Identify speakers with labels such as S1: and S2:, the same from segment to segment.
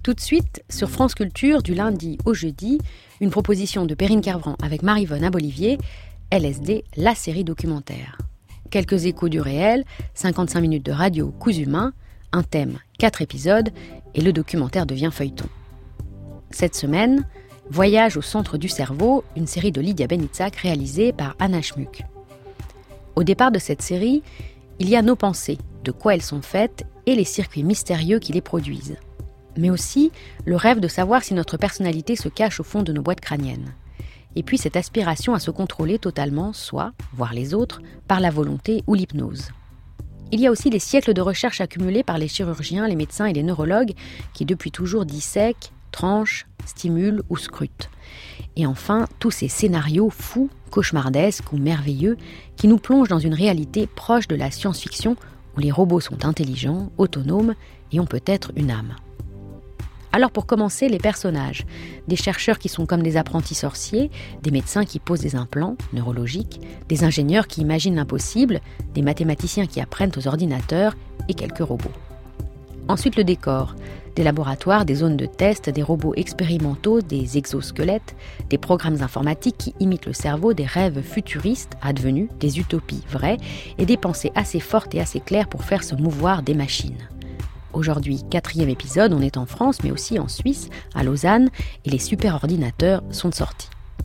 S1: Tout de suite, sur France Culture, du lundi au jeudi, une proposition de Perrine Kervran avec Maryvonne Abolivier, LSD, la série documentaire. Quelques échos du réel, 55 minutes de radio coups humains, un thème, 4 épisodes, et le documentaire devient feuilleton. Cette semaine, Voyage au centre du cerveau, une série de Lydia Benitzak réalisée par Anna Schmuck. Au départ de cette série, il y a nos pensées, de quoi elles sont faites et les circuits mystérieux qui les produisent. Mais aussi le rêve de savoir si notre personnalité se cache au fond de nos boîtes crâniennes. Et puis cette aspiration à se contrôler totalement, soi, voire les autres, par la volonté ou l'hypnose. Il y a aussi les siècles de recherche accumulés par les chirurgiens, les médecins et les neurologues qui depuis toujours dissèquent, tranchent, stimulent ou scrutent. Et enfin, tous ces scénarios fous, cauchemardesques ou merveilleux qui nous plongent dans une réalité proche de la science-fiction où les robots sont intelligents, autonomes et ont peut-être une âme. Alors pour commencer, les personnages. Des chercheurs qui sont comme des apprentis sorciers, des médecins qui posent des implants neurologiques, des ingénieurs qui imaginent l'impossible, des mathématiciens qui apprennent aux ordinateurs et quelques robots. Ensuite le décor. Des laboratoires, des zones de test, des robots expérimentaux, des exosquelettes, des programmes informatiques qui imitent le cerveau, des rêves futuristes advenus, des utopies vraies et des pensées assez fortes et assez claires pour faire se mouvoir des machines. Aujourd'hui, 4e épisode, on est en France, mais aussi en Suisse, à Lausanne, et les superordinateurs sont sortis.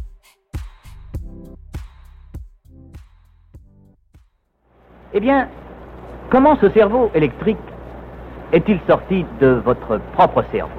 S2: Eh bien, comment ce cerveau électrique est-il sorti de votre propre cerveau?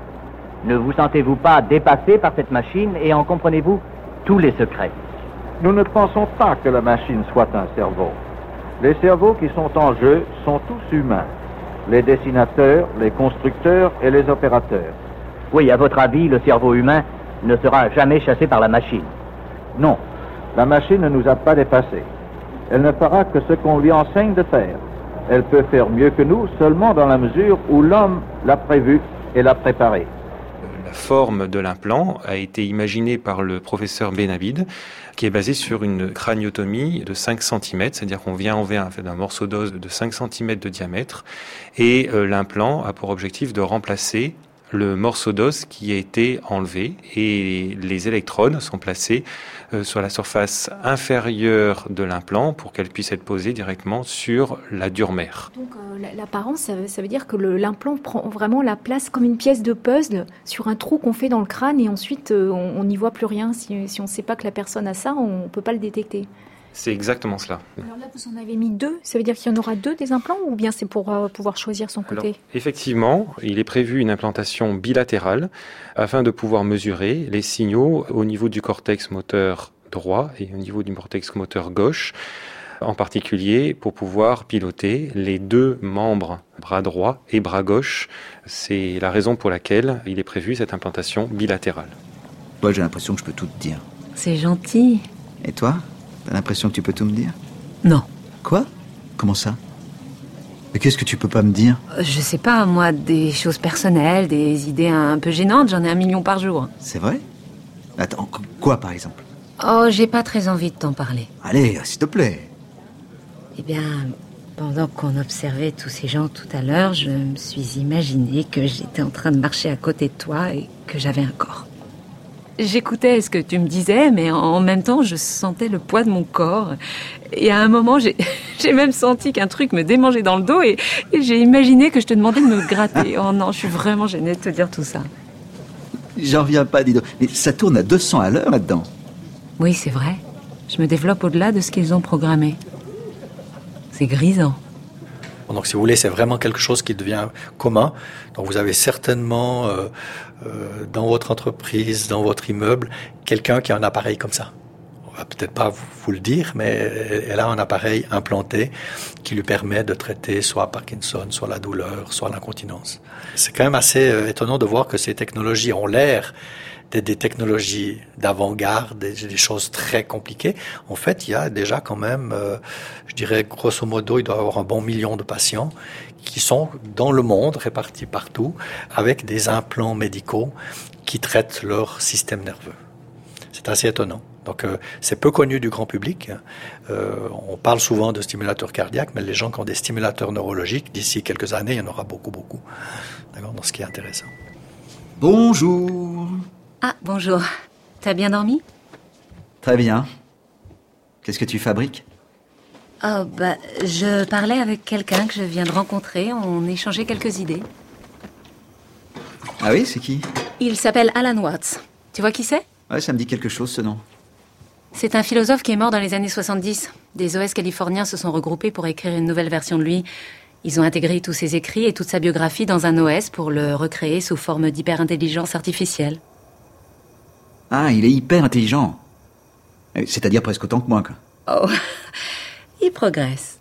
S2: Ne vous sentez-vous pas dépassé par cette machine et en comprenez-vous tous les secrets?
S3: Nous ne pensons pas que la machine soit un cerveau. Les cerveaux qui sont en jeu sont tous humains. Les dessinateurs, les constructeurs et les opérateurs.
S2: Oui, à votre avis, le cerveau humain ne sera jamais chassé par la machine?
S3: Non, la machine ne nous a pas dépassés. Elle ne fera que ce qu'on lui enseigne de faire. Elle peut faire mieux que nous seulement dans la mesure où l'homme l'a prévu et l'a préparé.
S4: La forme de l'implant a été imaginée par le professeur Benabid, qui est basé sur une craniotomie de 5 cm, c'est-à-dire qu'on vient enlever un morceau d'os de 5 cm de diamètre, et l'implant a pour objectif de remplacer le morceau d'os qui a été enlevé, et les électrodes sont placées sur la surface inférieure de l'implant pour qu'elles puissent être posées directement sur la dure mère.
S5: Donc l'apparence, ça veut dire que l'implant prend vraiment la place comme une pièce de puzzle sur un trou qu'on fait dans le crâne et ensuite on n'y voit plus rien. Si on ne sait pas que la personne a ça, on ne peut pas le détecter.
S4: C'est exactement cela.
S5: Alors là, vous en avez mis 2. Ça veut dire qu'il y en aura 2 des implants ou bien c'est pour pouvoir choisir son côté?
S4: Alors, effectivement, il est prévu une implantation bilatérale afin de pouvoir mesurer les signaux au niveau du cortex moteur droit et au niveau du cortex moteur gauche, en particulier pour pouvoir piloter les 2 membres, bras droit et bras gauche. C'est la raison pour laquelle il est prévu cette implantation bilatérale.
S6: Moi, j'ai l'impression que je peux tout te dire.
S7: C'est gentil.
S6: Et toi? T'as l'impression que tu peux tout me dire?
S7: Non.
S6: Quoi? Comment ça? Mais qu'est-ce que tu peux pas me dire?
S7: Je sais pas, moi, des choses personnelles, des idées un peu gênantes, j'en ai 1 million par jour.
S6: C'est vrai? Attends, quoi par exemple?
S7: Oh, j'ai pas très envie de t'en parler.
S6: Allez, s'il te plaît.
S7: Eh bien, pendant qu'on observait tous ces gens tout à l'heure, je me suis imaginé que j'étais en train de marcher à côté de toi et que j'avais un corps. J'écoutais ce que tu me disais, mais en même temps, je sentais le poids de mon corps. Et à un moment, j'ai même senti qu'un truc me démangeait dans le dos et j'ai imaginé que je te demandais de me gratter. Oh non, je suis vraiment gênée de te dire tout ça.
S6: J'en reviens pas, dis donc. Mais ça tourne à 200 à l'heure là-dedans.
S7: Oui, c'est vrai. Je me développe au-delà de ce qu'ils ont programmé. C'est grisant.
S8: Donc, si vous voulez, c'est vraiment quelque chose qui devient commun. Donc, vous avez certainement dans votre entreprise, dans votre immeuble, quelqu'un qui a un appareil comme ça. On va peut-être pas vous le dire, mais elle a un appareil implanté qui lui permet de traiter soit Parkinson, soit la douleur, soit l'incontinence. C'est quand même assez étonnant de voir que ces technologies ont l'air des technologies d'avant-garde, des choses très compliquées. En fait, il y a déjà quand même, je dirais grosso modo, il doit y avoir un bon 1 million de patients qui sont dans le monde, répartis partout, avec des implants médicaux qui traitent leur système nerveux. C'est assez étonnant. Donc, c'est peu connu du grand public. On parle souvent de stimulateurs cardiaques, mais les gens qui ont des stimulateurs neurologiques, d'ici quelques années, il y en aura beaucoup. D'accord ? Donc, ce qui est intéressant.
S6: Bonjour.
S7: Ah, bonjour. T'as bien dormi?
S6: Très bien. Qu'est-ce que tu fabriques?
S7: Oh, je parlais avec quelqu'un que je viens de rencontrer. On échangeait quelques idées.
S6: Ah oui, c'est qui?
S7: Il s'appelle Alan Watts. Tu vois qui c'est?
S6: Ouais, ça me dit quelque chose, ce nom.
S7: C'est un philosophe qui est mort dans les années 70. Des OS californiens se sont regroupés pour écrire une nouvelle version de lui. Ils ont intégré tous ses écrits et toute sa biographie dans un OS pour le recréer sous forme d'hyper-intelligence artificielle.
S6: Ah, il est hyper intelligent. C'est-à-dire presque autant que moi, quoi.
S7: Oh, il progresse.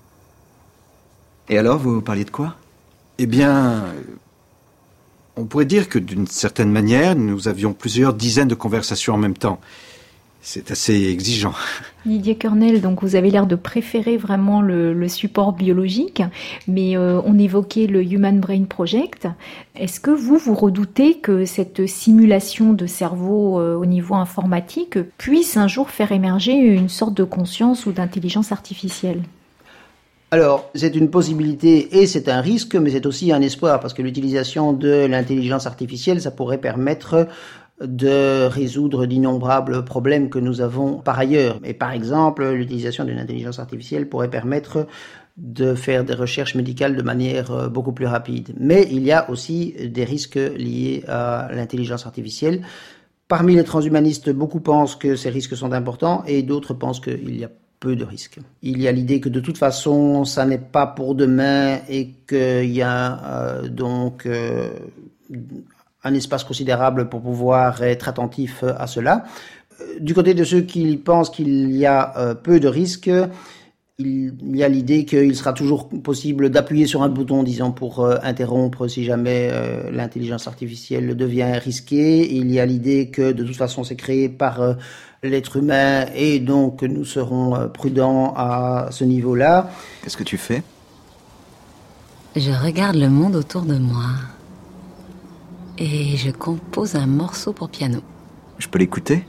S6: Et alors, vous parliez de quoi?
S9: Eh bien, on pourrait dire que d'une certaine manière, nous avions plusieurs dizaines de conversations en même temps. C'est assez exigeant.
S5: Didier Kernel, donc vous avez l'air de préférer vraiment le support biologique, mais on évoquait le Human Brain Project. Est-ce que vous redoutez que cette simulation de cerveau au niveau informatique puisse un jour faire émerger une sorte de conscience ou d'intelligence artificielle ?
S10: Alors, c'est une possibilité et c'est un risque, mais c'est aussi un espoir, parce que l'utilisation de l'intelligence artificielle, ça pourrait permettre de résoudre d'innombrables problèmes que nous avons par ailleurs. Et par exemple, l'utilisation d'une intelligence artificielle pourrait permettre de faire des recherches médicales de manière beaucoup plus rapide. Mais il y a aussi des risques liés à l'intelligence artificielle. Parmi les transhumanistes, beaucoup pensent que ces risques sont importants et d'autres pensent qu'il y a peu de risques. Il y a l'idée que de toute façon, ça n'est pas pour demain et qu'il y a donc un espace considérable pour pouvoir être attentif à cela. Du côté de ceux qui pensent qu'il y a peu de risques, il y a l'idée qu'il sera toujours possible d'appuyer sur un bouton, disons, pour interrompre si jamais l'intelligence artificielle devient risquée. Il y a l'idée que de toute façon c'est créé par l'être humain et donc nous serons prudents à ce niveau-là.
S6: Qu'est-ce que tu fais?
S7: Je regarde le monde autour de moi. Et je compose un morceau pour piano.
S6: Je peux l'écouter?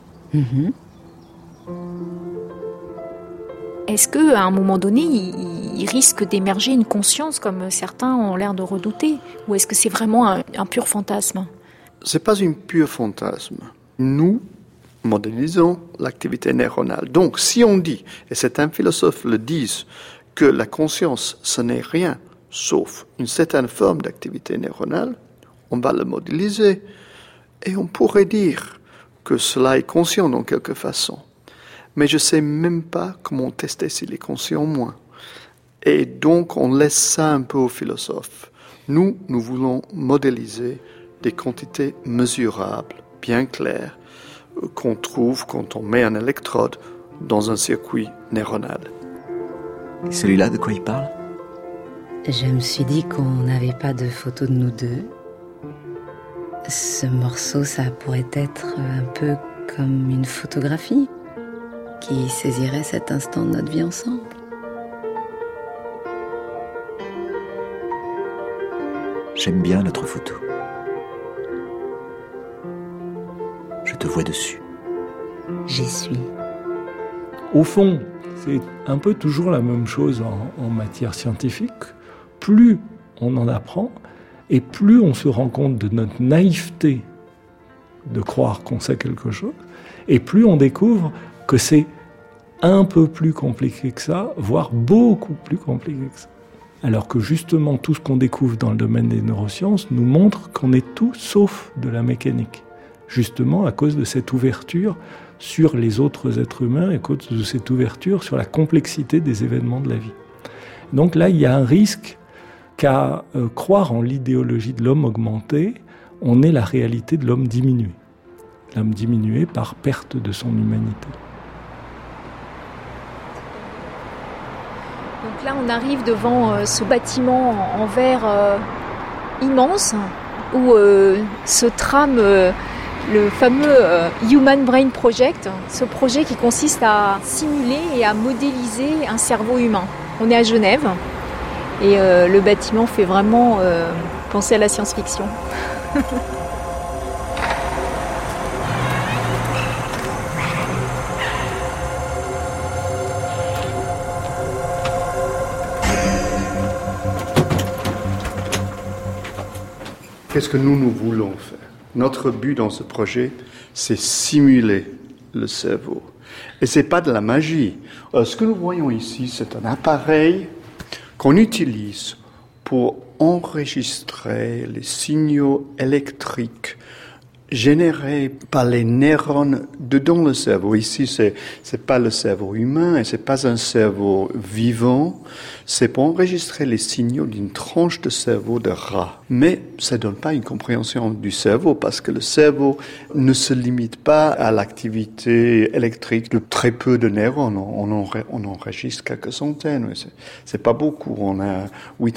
S5: Est-ce qu'à un moment donné, il risque d'émerger une conscience comme certains ont l'air de redouter? Ou est-ce que c'est vraiment un pur fantasme?
S11: Ce n'est pas un pur fantasme. Nous modélisons l'activité neuronale. Donc, si on dit, et certains philosophes le disent, que la conscience, ce n'est rien sauf une certaine forme d'activité neuronale, on va le modéliser et on pourrait dire que cela est conscient dans quelque façon. Mais je ne sais même pas comment tester s'il est conscient ou moins. Et donc on laisse ça un peu aux philosophes. Nous voulons modéliser des quantités mesurables, bien claires, qu'on trouve quand on met un électrode dans un circuit neuronal.
S6: Et celui-là, de quoi il parle?
S7: Je me suis dit qu'on n'avait pas de photo de nous deux. Ce morceau, ça pourrait être un peu comme une photographie qui saisirait cet instant de notre vie ensemble.
S6: J'aime bien notre photo. Je te vois dessus.
S7: J'y suis.
S12: Au fond, c'est un peu toujours la même chose en matière scientifique. Plus on en apprend, et plus on se rend compte de notre naïveté de croire qu'on sait quelque chose, et plus on découvre que c'est un peu plus compliqué que ça, voire beaucoup plus compliqué que ça. Alors que justement, tout ce qu'on découvre dans le domaine des neurosciences nous montre qu'on est tout sauf de la mécanique. Justement, à cause de cette ouverture sur les autres êtres humains et à cause de cette ouverture sur la complexité des événements de la vie. Donc là, il y a un risque qu'à croire en l'idéologie de l'homme augmenté, on est la réalité de l'homme diminué. L'homme diminué par perte de son humanité.
S5: Donc là, on arrive devant ce bâtiment en verre immense où se trame le fameux Human Brain Project, ce projet qui consiste à simuler et à modéliser un cerveau humain. On est à Genève. Et le bâtiment fait vraiment penser à la science-fiction.
S11: Qu'est-ce que nous voulons faire? Notre but dans ce projet, c'est simuler le cerveau. Et c'est pas de la magie. Ce que nous voyons ici, c'est un appareil qu'on utilise pour enregistrer les signaux électriques générés par les neurones dedans le cerveau. Ici, c'est pas le cerveau humain et c'est pas un cerveau vivant. C'est pour enregistrer les signaux d'une tranche de cerveau de rat. Mais ça donne pas une compréhension du cerveau parce que le cerveau ne se limite pas à l'activité électrique de très peu de neurones. On enregistre quelques centaines, mais c'est pas beaucoup. On a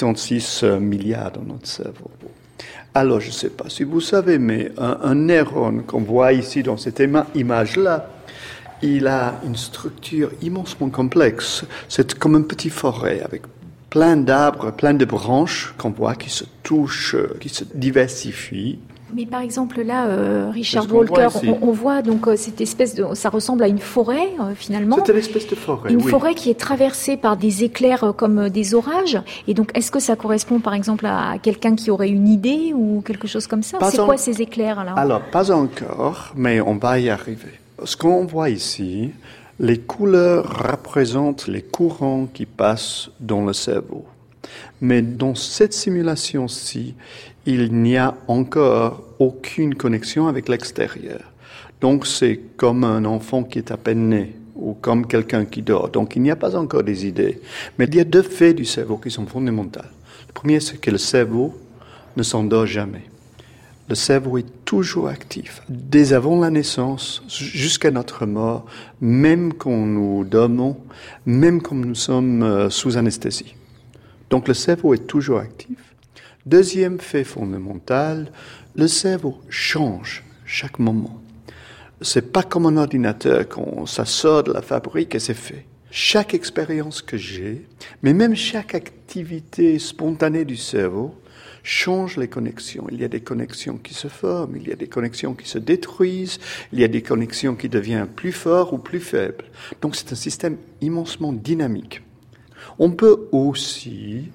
S11: 86 milliards dans notre cerveau. Alors, je ne sais pas si vous savez, mais un neurone qu'on voit ici dans cette image-là, il a une structure immensement complexe. C'est comme une petite forêt avec plein d'arbres, plein de branches qu'on voit qui se touchent, qui se diversifient.
S5: Mais par exemple là, Richard Walker, on voit donc cette espèce de, ça ressemble à une forêt finalement.
S11: C'est une espèce de forêt.
S5: Une forêt qui est traversée par des éclairs comme des orages. Et donc, est-ce que ça correspond par exemple à quelqu'un qui aurait une idée ou quelque chose comme ça? C'est quoi ces éclairs là?
S11: Alors, pas encore, mais on va y arriver. Ce qu'on voit ici, les couleurs représentent les courants qui passent dans le cerveau. Mais dans cette simulation-ci, il n'y a encore aucune connexion avec l'extérieur. Donc c'est comme un enfant qui est à peine né ou comme quelqu'un qui dort. Donc il n'y a pas encore des idées. Mais il y a deux faits du cerveau qui sont fondamentaux. Le premier, c'est que le cerveau ne s'endort jamais. Le cerveau est toujours actif, dès avant la naissance jusqu'à notre mort, même quand nous dormons, même quand nous sommes sous anesthésie. Donc le cerveau est toujours actif. Deuxième fait fondamental, le cerveau change chaque moment. C'est pas comme un ordinateur, quand ça sort de la fabrique et c'est fait. Chaque expérience que j'ai, mais même chaque activité spontanée du cerveau, change les connexions. Il y a des connexions qui se forment, il y a des connexions qui se détruisent, il y a des connexions qui deviennent plus fortes ou plus faibles. Donc c'est un système immensement dynamique. On peut aussi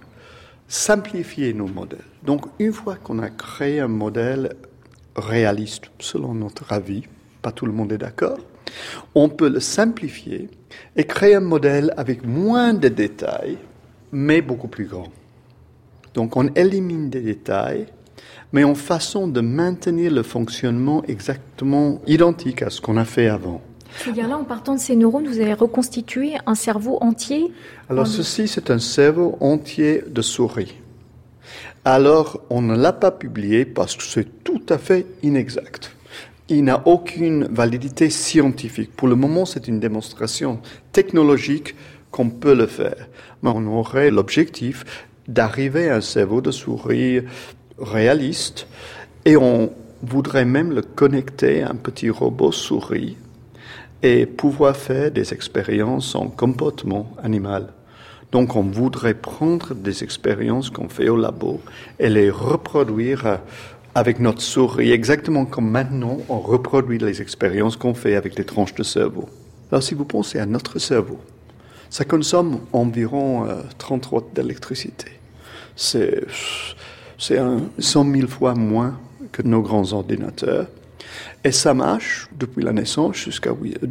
S11: simplifier nos modèles. Donc, une fois qu'on a créé un modèle réaliste, selon notre avis, pas tout le monde est d'accord, on peut le simplifier et créer un modèle avec moins de détails, mais beaucoup plus grand. Donc, on élimine des détails, mais en façon de maintenir le fonctionnement exactement identique à ce qu'on a fait avant.
S5: C'est-à-dire là, en partant de ces neurones, vous avez reconstitué un cerveau entier?
S11: Alors ceci, c'est un cerveau entier de souris. Alors, on ne l'a pas publié parce que c'est tout à fait inexact. Il n'a aucune validité scientifique. Pour le moment, c'est une démonstration technologique qu'on peut le faire. Mais on aurait l'objectif d'arriver à un cerveau de souris réaliste et on voudrait même le connecter à un petit robot souris et pouvoir faire des expériences en comportement animal. Donc on voudrait prendre des expériences qu'on fait au labo et les reproduire avec notre souris, exactement comme maintenant on reproduit les expériences qu'on fait avec les tranches de cerveau. Alors si vous pensez à notre cerveau, ça consomme environ 30 watts d'électricité. C'est 100 000 fois moins que nos grands ordinateurs. Et ça marche depuis la naissance jusqu'à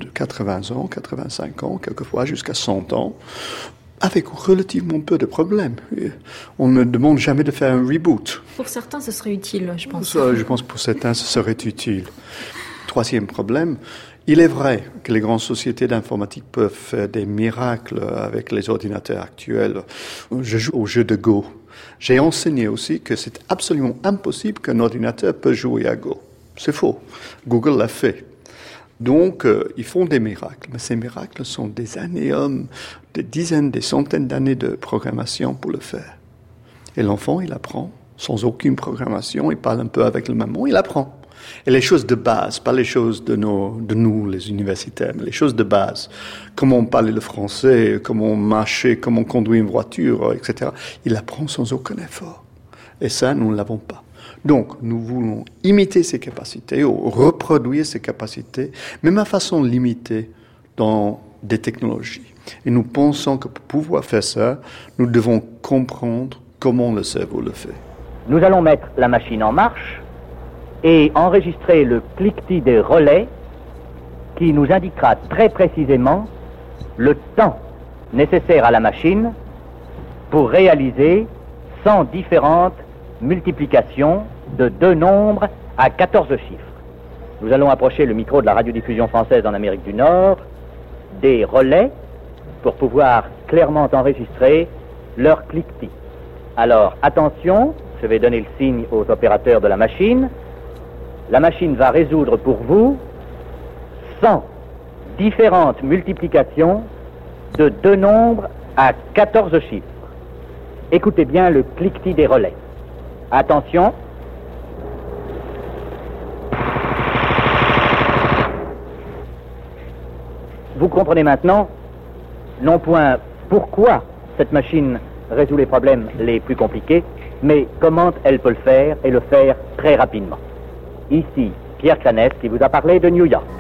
S11: 80 ans, 85 ans, quelquefois jusqu'à 100 ans, avec relativement peu de problèmes. On ne demande jamais de faire un reboot.
S5: Pour certains, ce serait utile, je pense.
S11: Je pense que pour certains, ce serait utile. Troisième problème, il est vrai que les grandes sociétés d'informatique peuvent faire des miracles avec les ordinateurs actuels. Je joue au jeu de Go. J'ai enseigné aussi que c'est absolument impossible qu'un ordinateur peut jouer à Go. C'est faux. Google l'a fait. Donc, ils font des miracles. Mais ces miracles sont des années, des dizaines, des centaines d'années de programmation pour le faire. Et l'enfant, il apprend sans aucune programmation. Il parle un peu avec le maman, il apprend. Et les choses de base, pas les choses de nous, les universitaires, mais les choses de base. Comment parler le français, comment marcher, comment conduire une voiture, etc. Il apprend sans aucun effort. Et ça, nous ne l'avons pas. Donc, nous voulons imiter ces capacités ou reproduire ces capacités, même à façon limitée dans des technologies. Et nous pensons que pour pouvoir faire ça, nous devons comprendre comment le cerveau le fait.
S2: nous allons mettre la machine en marche et enregistrer le cliquetis des relais qui nous indiquera très précisément le temps nécessaire à la machine pour réaliser 100 différentes multiplications de 2 nombres à 14 chiffres. Nous allons approcher le micro de la radiodiffusion française en Amérique du Nord des relais pour pouvoir clairement enregistrer leur cliquetis. Alors, attention, je vais donner le signe aux opérateurs de la machine. La machine va résoudre pour vous 100 différentes multiplications de 2 nombres à 14 chiffres. Écoutez bien le cliquetis des relais. Attention. Vous comprenez maintenant, non point pourquoi cette machine résout les problèmes les plus compliqués, mais comment elle peut le faire et le faire très rapidement. Ici, Pierre Cranès qui vous a parlé de New York.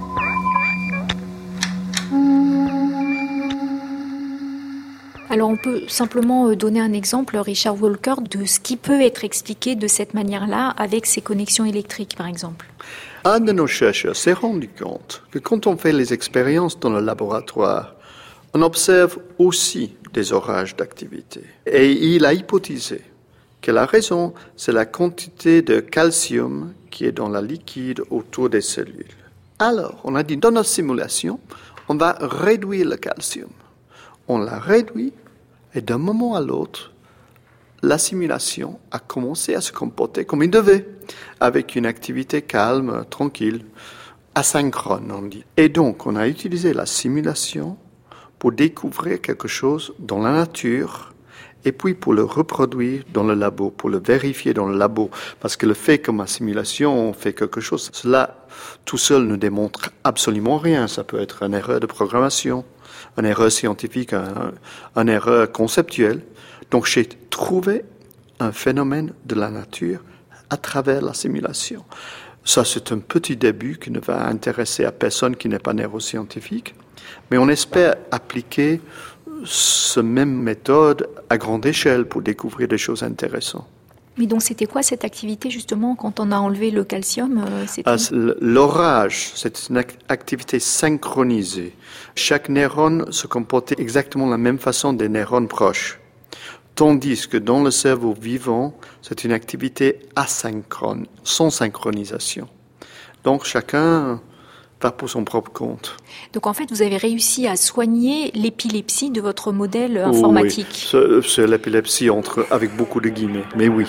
S5: Alors on peut simplement donner un exemple, Richard Walker, de ce qui peut être expliqué de cette manière-là avec ces connexions électriques, par exemple.
S11: Un de nos chercheurs s'est rendu compte que quand on fait les expériences dans le laboratoire, on observe aussi des orages d'activité. Et il a hypothisé que la raison, c'est la quantité de calcium qui est dans la liquide autour des cellules. Alors, on a dit, dans notre simulation, on va réduire le calcium. On l'a réduit, et d'un moment à l'autre, la simulation a commencé à se comporter comme il devait, avec une activité calme, tranquille, asynchrone, on dit. Et donc, on a utilisé la simulation pour découvrir quelque chose dans la nature, et puis pour le reproduire dans le labo, pour le vérifier dans le labo. Parce que le fait que ma simulation fait quelque chose, cela tout seul ne démontre absolument rien. Ça peut être une erreur de programmation, une erreur scientifique, une erreur conceptuelle. Donc j'ai trouvé un phénomène de la nature à travers la simulation. Ça, c'est un petit début qui ne va intéresser à personne qui n'est pas neuroscientifique, mais on espère appliquer cette même méthode à grande échelle pour découvrir des choses intéressantes.
S5: Mais donc c'était quoi cette activité justement quand on a enlevé le calcium
S11: L'orage, c'est une activité synchronisée. Chaque neurone se comportait exactement de la même façon des neurones proches. Tandis que dans le cerveau vivant, c'est une activité asynchrone, sans synchronisation. Donc chacun va pour son propre compte.
S5: Donc en fait, vous avez réussi à soigner l'épilepsie de votre modèle informatique.
S11: Oui, c'est l'épilepsie avec beaucoup de guillemets, mais oui.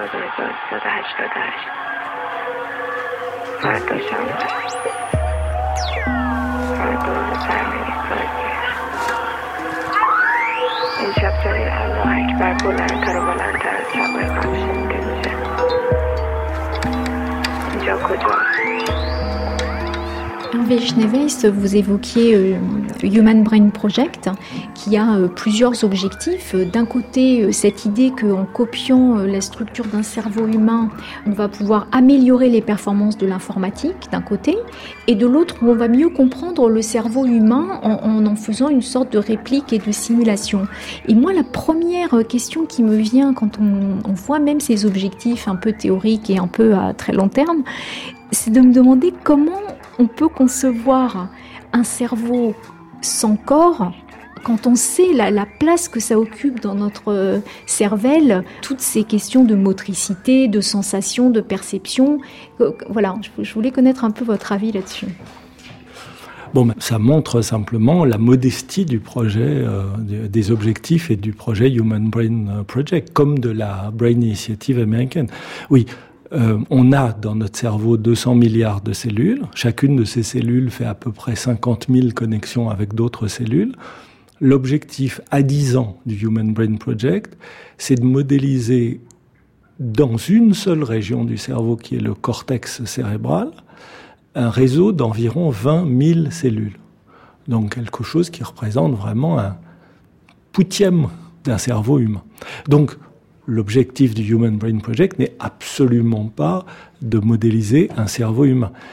S5: Hervé Schneeweis, vous évoquiez Human Brain Project, qui a plusieurs objectifs. D'un côté, cette idée qu'en copiant la structure d'un cerveau humain, on va pouvoir améliorer les performances de l'informatique, d'un côté, et de l'autre, on va mieux comprendre le cerveau humain en faisant une sorte de réplique et de simulation. Et moi, la première question qui me vient quand on voit même ces objectifs un peu théoriques et un peu à très long terme, c'est de me demander comment on peut concevoir un cerveau sans corps quand on sait la place que ça occupe dans notre cervelle, toutes ces questions de motricité, de sensation, de perception. Voilà, je voulais connaître un peu votre avis là-dessus.
S12: Bon, ça montre simplement la modestie du projet, des objectifs et du projet Human Brain Project, comme de la Brain Initiative américaine. Oui. On a dans notre cerveau 200 milliards de cellules. Chacune de ces cellules fait à peu près 50 000 connexions avec d'autres cellules. L'objectif à 10 ans du Human Brain Project, c'est de modéliser dans une seule région du cerveau, qui est le cortex cérébral, un réseau d'environ 20 000 cellules. Donc quelque chose qui représente vraiment un pouitième d'un cerveau humain. Donc, l'objectif du Human Brain Project n'est absolument pas de modéliser un cerveau humain.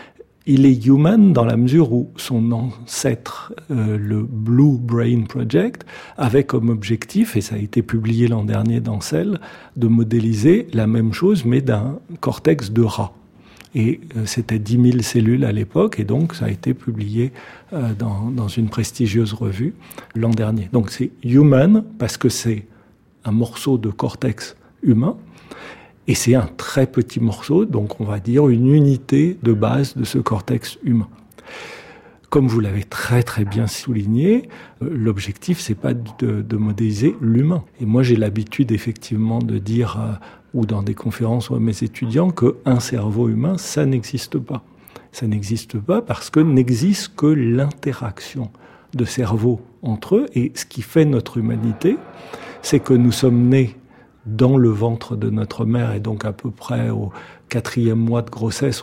S12: il est human dans la mesure où son ancêtre, le Blue Brain Project, avait comme objectif, et ça a été publié l'an dernier dans Cell, de modéliser la même chose mais d'un cortex de rat. Et c'était 10 000 cellules à l'époque, et donc ça a été publié dans une prestigieuse revue l'an dernier. Donc c'est human parce que c'est un morceau de cortex humain, et c'est un très petit morceau, donc on va dire une unité de base de ce cortex humain. Comme vous l'avez très très bien souligné, l'objectif c'est pas de modéliser l'humain. Et moi j'ai l'habitude effectivement de dire, ou dans des conférences ou à mes étudiants, qu'un cerveau humain, ça n'existe pas. Ça n'existe pas parce que n'existe que l'interaction de cerveaux entre eux. Et ce qui fait notre humanité, c'est que nous sommes nés dans le ventre de notre mère, et donc à peu près au 4e mois de grossesse,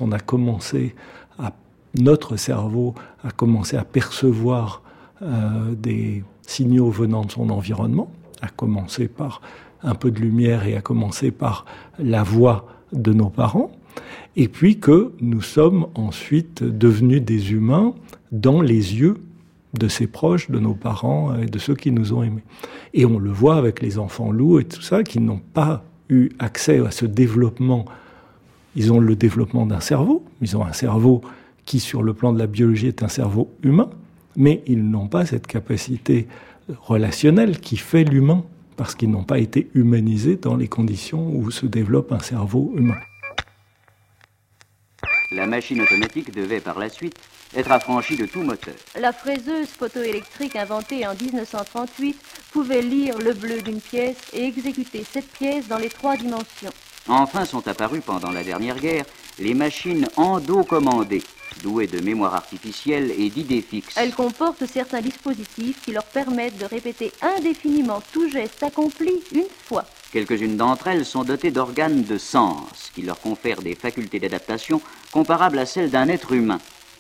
S12: notre cerveau a commencé à percevoir des signaux venant de son environnement, à commencer par un peu de lumière et à commencer par la voix de nos parents, et puis que nous sommes ensuite devenus des humains dans les yeux de ses proches, de nos parents et de ceux qui nous ont aimés. Et on le voit avec les enfants loups et tout ça, qui n'ont pas eu accès à ce développement. Ils ont le développement d'un cerveau, ils ont un cerveau qui, sur le plan de la biologie, est un cerveau humain, mais ils n'ont pas cette capacité relationnelle qui fait l'humain, parce qu'ils n'ont pas été humanisés dans les conditions où se développe un cerveau humain.
S13: La machine automatique devait par la suite être affranchie de tout moteur.
S14: La fraiseuse photoélectrique inventée en 1938 pouvait lire le bleu d'une pièce et exécuter cette pièce dans les 3 dimensions.
S13: Enfin sont apparues pendant la dernière guerre les machines endocommandées, douées de mémoire artificielle et d'idées fixes.
S14: Elles comportent certains dispositifs qui leur permettent de répéter indéfiniment tout geste accompli une fois.
S13: Quelques-unes d'entre elles sont dotées d'organes de sens qui leur confèrent des facultés d'adaptation comparables à celles d'un être humain.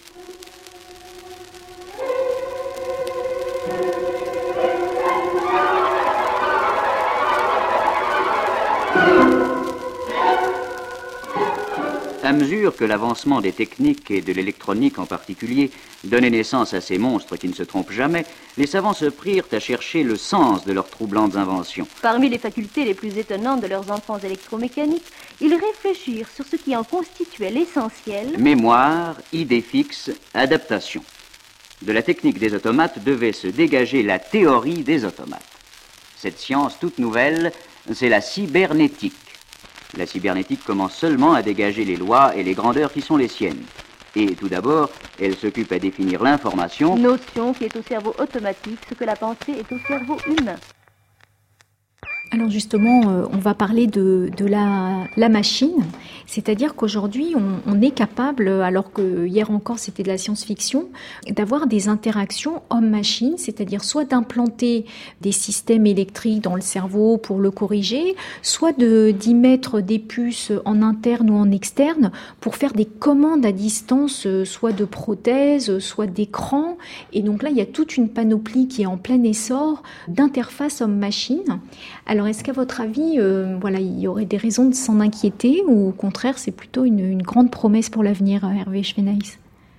S13: À mesure que l'avancement des techniques et de l'électronique en particulier donnait naissance à ces monstres qui ne se trompent jamais, les savants se prirent à chercher le sens de leurs troublantes inventions.
S14: Parmi les facultés les plus étonnantes de leurs enfants électromécaniques, ils réfléchirent sur ce qui en constituait l'essentiel.
S13: Mémoire, idées fixes, adaptation. De la technique des automates devait se dégager la théorie des automates. Cette science toute nouvelle, c'est la cybernétique. La cybernétique commence seulement à dégager les lois et les grandeurs qui sont les siennes. Et tout d'abord, elle s'occupe à définir l'information.
S14: Notion qui est au cerveau automatique, ce que la pensée est au cerveau humain.
S5: Alors justement, on va parler de la machine, c'est-à-dire qu'aujourd'hui, on est capable, alors que hier encore c'était de la science-fiction, d'avoir des interactions homme-machine, c'est-à-dire soit d'implanter des systèmes électriques dans le cerveau pour le corriger, soit d'y mettre des puces en interne ou en externe pour faire des commandes à distance, soit de prothèses, soit d'écrans. Et donc là, il y a toute une panoplie qui est en plein essor d'interface homme-machine. Alors, est-ce qu'à votre avis, il y aurait des raisons de s'en inquiéter ou au contraire, c'est plutôt une grande promesse pour l'avenir, Hervé Schweneis ?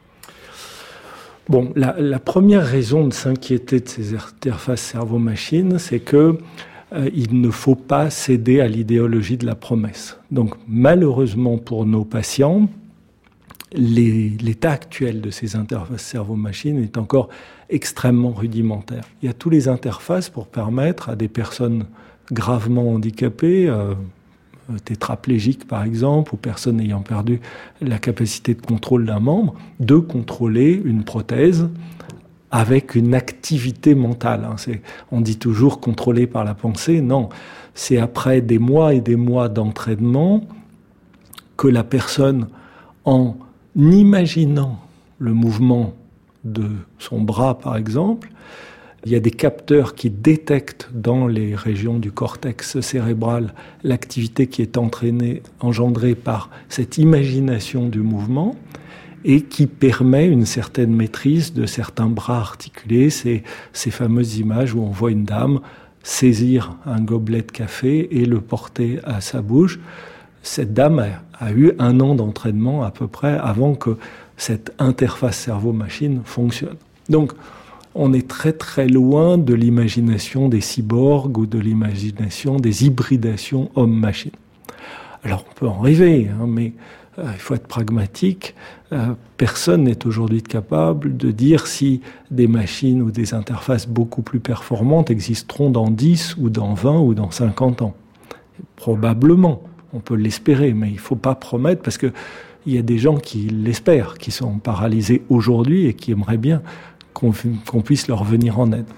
S12: Bon, la première raison de s'inquiéter de ces interfaces cerveau-machine, c'est que il ne faut pas céder à l'idéologie de la promesse. Donc, malheureusement pour nos patients, l'état actuel de ces interfaces cerveau-machine est encore extrêmement rudimentaire. Il y a toutes les interfaces pour permettre à des personnes gravement handicapées, tétraplégiques par exemple, ou personnes ayant perdu la capacité de contrôle d'un membre, de contrôler une prothèse avec une activité mentale. On dit toujours contrôlé par la pensée. Non, c'est après des mois et des mois d'entraînement que la personne, en imaginant le mouvement de son bras par exemple, il y a des capteurs qui détectent dans les régions du cortex cérébral l'activité qui est engendrée par cette imagination du mouvement et qui permet une certaine maîtrise de certains bras articulés, ces fameuses images où on voit une dame saisir un gobelet de café et le porter à sa bouche. Cette dame a eu 1 an d'entraînement à peu près avant que cette interface cerveau-machine fonctionne. Donc, on est très très loin de l'imagination des cyborgs ou de l'imagination des hybridations homme-machine. Alors, on peut en rêver, mais il faut être pragmatique. Personne n'est aujourd'hui capable de dire si des machines ou des interfaces beaucoup plus performantes existeront dans 10 ou dans 20 ou dans 50 ans. Probablement, on peut l'espérer, mais il ne faut pas promettre parce qu'il y a des gens qui l'espèrent, qui sont paralysés aujourd'hui et qui aimeraient bien qu'on puisse leur venir en aide.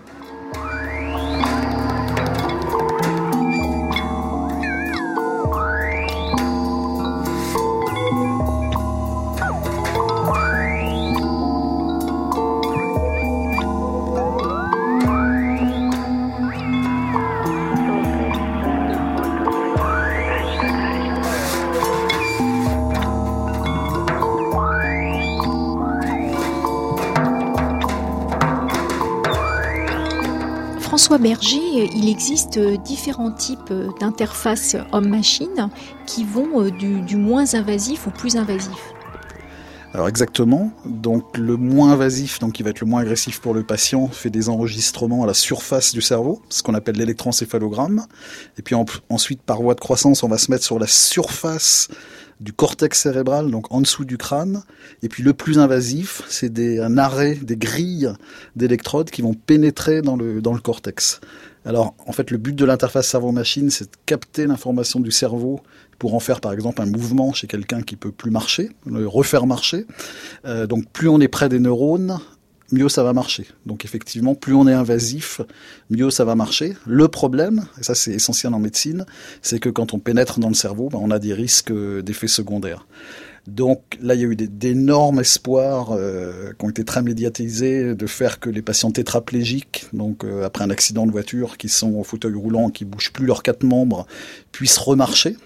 S5: François Berger, il existe différents types d'interfaces homme-machine qui vont du moins invasif au plus invasif.
S15: Alors exactement, donc le moins invasif, donc qui va être le moins agressif pour le patient, fait des enregistrements à la surface du cerveau, ce qu'on appelle l'électroencéphalogramme. Et puis ensuite, par voie de croissance, on va se mettre sur la surface du cortex cérébral, donc en dessous du crâne. Et puis le plus invasif, c'est un arrêt, des grilles d'électrodes qui vont pénétrer dans le cortex. Alors, en fait, le but de l'interface cerveau-machine, c'est de capter l'information du cerveau pour en faire, par exemple, un mouvement chez quelqu'un qui peut plus marcher, le refaire marcher. Donc, plus on est près des neurones, mieux ça va marcher. Donc, effectivement, plus on est invasif, mieux ça va marcher. Le problème, et ça c'est essentiel en médecine, c'est que quand on pénètre dans le cerveau, on a des risques d'effets secondaires. Donc là, il y a eu d'énormes espoirs qui ont été très médiatisés de faire que les patients tétraplégiques, donc après un accident de voiture, qui sont au fauteuil roulant, qui bougent plus leurs 4 membres, puissent remarcher.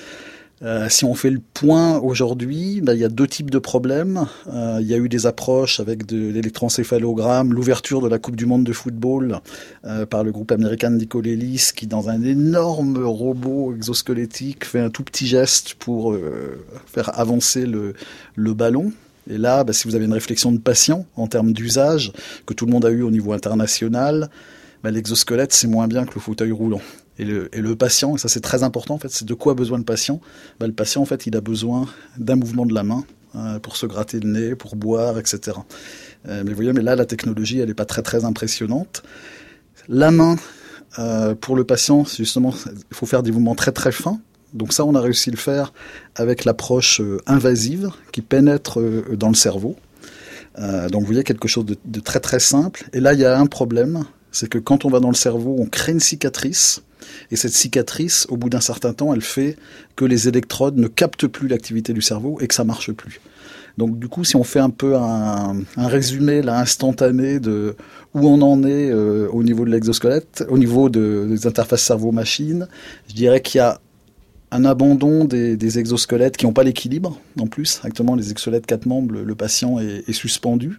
S15: Si on fait le point aujourd'hui, il y a 2 types de problèmes. Il y a eu des approches avec de l'électroencéphalogramme, l'ouverture de la Coupe du Monde de football par le groupe américain de Nicole Ellis, qui dans un énorme robot exosquelettique fait un tout petit geste pour faire avancer le ballon. Et là, si vous avez une réflexion de patient en termes d'usage que tout le monde a eu au niveau international, l'exosquelette c'est moins bien que le fauteuil roulant. Et le patient, et ça c'est très important en fait, c'est de quoi a besoin le patient. Le patient en fait, il a besoin d'un mouvement de la main pour se gratter le nez, pour boire, etc. Mais vous voyez, là la technologie, elle n'est pas très très impressionnante. La main pour le patient, justement, il faut faire des mouvements très très fins. Donc ça, on a réussi à le faire avec l'approche invasive qui pénètre dans le cerveau. Donc vous voyez quelque chose de très très simple. Et là, il y a un problème, c'est que quand on va dans le cerveau, on crée une cicatrice. Et cette cicatrice, au bout d'un certain temps, elle fait que les électrodes ne captent plus l'activité du cerveau et que ça marche plus. Donc du coup, si on fait un peu un résumé là, instantané de où on en est au niveau de l'exosquelette, au niveau des interfaces cerveau-machine, je dirais qu'il y a un abandon des exosquelettes qui n'ont pas l'équilibre. En plus, actuellement, les exosquelettes 4 membres, le patient est suspendu.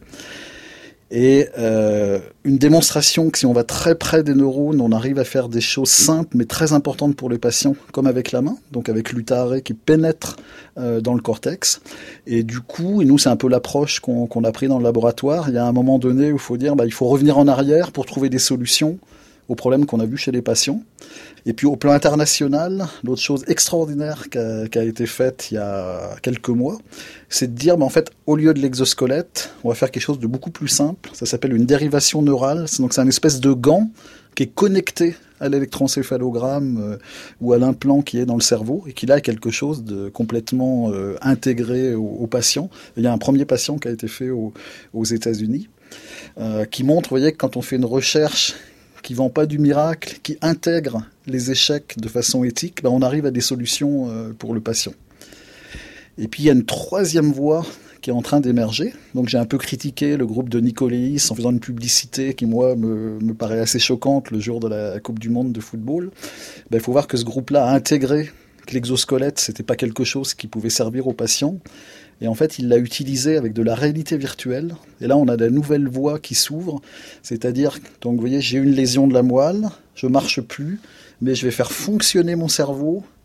S15: Et une démonstration que si on va très près des neurones, on arrive à faire des choses simples mais très importantes pour les patients, comme avec la main, donc avec l'UTA-arrêt qui pénètre dans le cortex. Et du coup, et nous c'est un peu l'approche qu'on a pris dans le laboratoire, il y a un moment donné où il faut dire il faut revenir en arrière pour trouver des solutions aux problèmes qu'on a vus chez les patients. Et puis au plan international, l'autre chose extraordinaire qui a été faite il y a quelques mois, c'est de dire, en fait, au lieu de l'exosquelette, on va faire quelque chose de beaucoup plus simple. Ça s'appelle une dérivation neurale. Donc c'est un espèce de gant qui est connecté à l'électroencéphalogramme ou à l'implant qui est dans le cerveau et qui là a quelque chose de complètement intégré au patient. Il y a un premier patient qui a été fait aux États-Unis qui montre, vous voyez, que quand on fait une recherche qui ne vend pas du miracle, qui intègre les échecs de façon éthique, on arrive à des solutions pour le patient. Et puis il y a une 3e voie qui est en train d'émerger. Donc j'ai un peu critiqué le groupe de Nicoléis en faisant une publicité qui, moi, me paraît assez choquante le jour de la Coupe du Monde de football. Il faut voir que ce groupe-là a intégré que l'exosquelette, c'était pas quelque chose qui pouvait servir aux patients. Et en fait, il l'a utilisé avec de la réalité virtuelle. Et là, on a de nouvelles voies qui s'ouvrent. C'est-à-dire, donc vous voyez, j'ai une lésion de la moelle, je marche plus, mais je vais faire fonctionner mon cerveau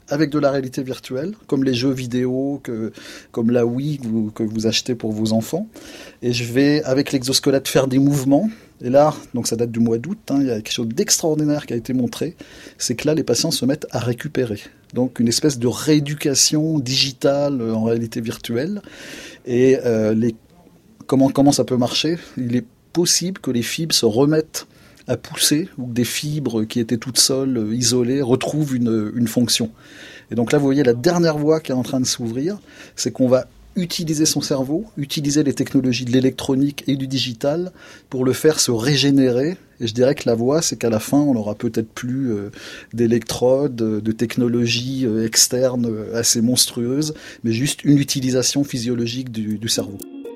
S15: avec de la réalité virtuelle, comme les jeux vidéo, comme la Wii que vous achetez pour vos enfants. Et je vais, avec l'exosquelette, faire des mouvements. Et là, donc ça date du mois d'août, il y a quelque chose d'extraordinaire qui a été montré, c'est que là, les patients se mettent à récupérer. Donc une espèce de rééducation digitale en réalité virtuelle. Et comment ça peut marcher ? Il est possible que les fibres se remettent à pousser, ou que des fibres qui étaient toutes seules, isolées, retrouvent une fonction. Et donc là, vous voyez la dernière voie qui est en train de s'ouvrir, c'est qu'on va utiliser son cerveau, utiliser les technologies de l'électronique et du digital pour le faire se régénérer. Et je dirais que la voie, c'est qu'à la fin, on n'aura peut-être plus d'électrodes, de technologies externes assez monstrueuses, mais juste une utilisation physiologique du cerveau.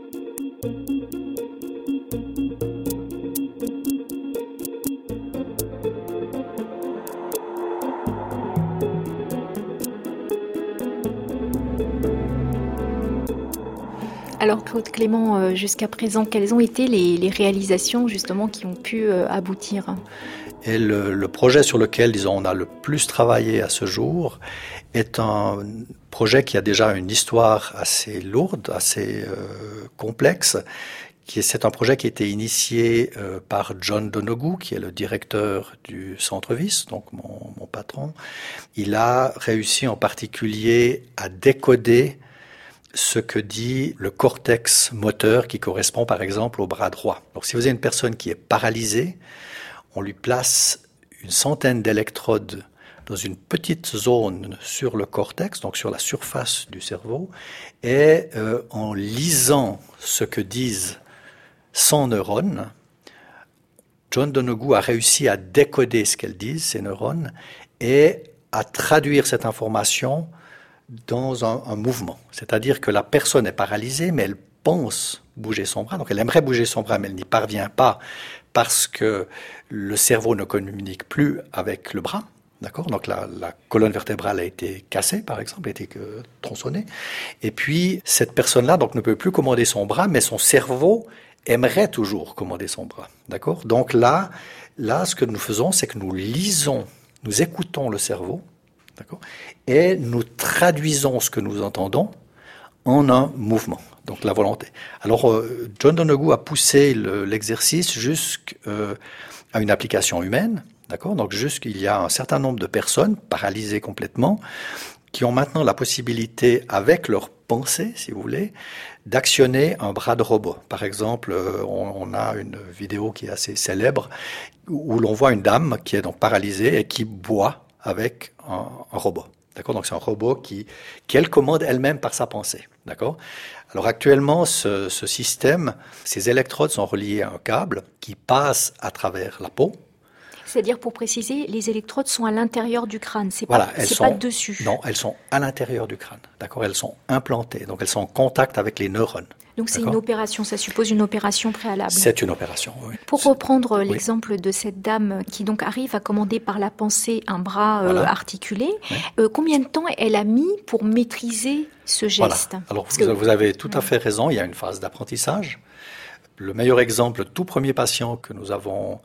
S5: Alors Claude Clément, jusqu'à présent, quelles ont été les réalisations justement qui ont pu aboutir ?
S8: Et le projet sur lequel, disons, on a le plus travaillé à ce jour est un projet qui a déjà une histoire assez lourde, assez complexe. C'est un projet qui a été initié par John Donoghue, qui est le directeur du Centre Wyss, donc mon patron. Il a réussi en particulier à décoder ce que dit le cortex moteur qui correspond par exemple au bras droit. Donc si vous avez une personne qui est paralysée, on lui place une centaine d'électrodes dans une petite zone sur le cortex, donc sur la surface du cerveau, et en lisant ce que disent 100 neurones, John Donoghue a réussi à décoder ce qu'elles disent, ces neurones, et à traduire cette information dans un mouvement. C'est-à-dire que la personne est paralysée, mais elle pense bouger son bras. Donc elle aimerait bouger son bras, mais elle n'y parvient pas parce que le cerveau ne communique plus avec le bras. D'accord ? Donc la colonne vertébrale a été cassée, par exemple, a été tronçonnée. Et puis cette personne-là donc ne peut plus commander son bras, mais son cerveau aimerait toujours commander son bras. D'accord ? Donc là, ce que nous faisons, c'est que nous lisons, nous écoutons le cerveau. D'accord ? Et nous traduisons ce que nous entendons en un mouvement, donc la volonté. Alors, John Donoghue a poussé l'exercice jusqu'à une application humaine, d'accord ? Donc, jusqu'il y a un certain nombre de personnes paralysées complètement qui ont maintenant la possibilité, avec leur pensée, si vous voulez, d'actionner un bras de robot. Par exemple, on a une vidéo qui est assez célèbre où l'on voit une dame qui est donc paralysée et qui boit avec un robot. D'accord ? Donc c'est un robot qu'elle commande elle-même par sa pensée. D'accord ? Alors actuellement, ce système, ces électrodes sont reliées à un câble qui passe à travers la peau.
S5: C'est-à-dire, pour préciser, les électrodes sont à l'intérieur du crâne, c'est
S8: voilà,
S5: pas dessus.
S8: Non, elles sont à l'intérieur du crâne. D'accord ? Elles sont implantées, donc elles sont en contact avec les neurones.
S5: Donc c'est une opération, ça suppose une opération préalable.
S8: C'est une opération, oui.
S5: Pour reprendre l'exemple de cette dame qui donc arrive à commander par la pensée un bras articulé, combien de temps elle a mis pour maîtriser ce geste ?
S8: Voilà. Alors vous avez tout à fait raison, il y a une phase d'apprentissage. Le meilleur exemple, le tout premier patient que nous avons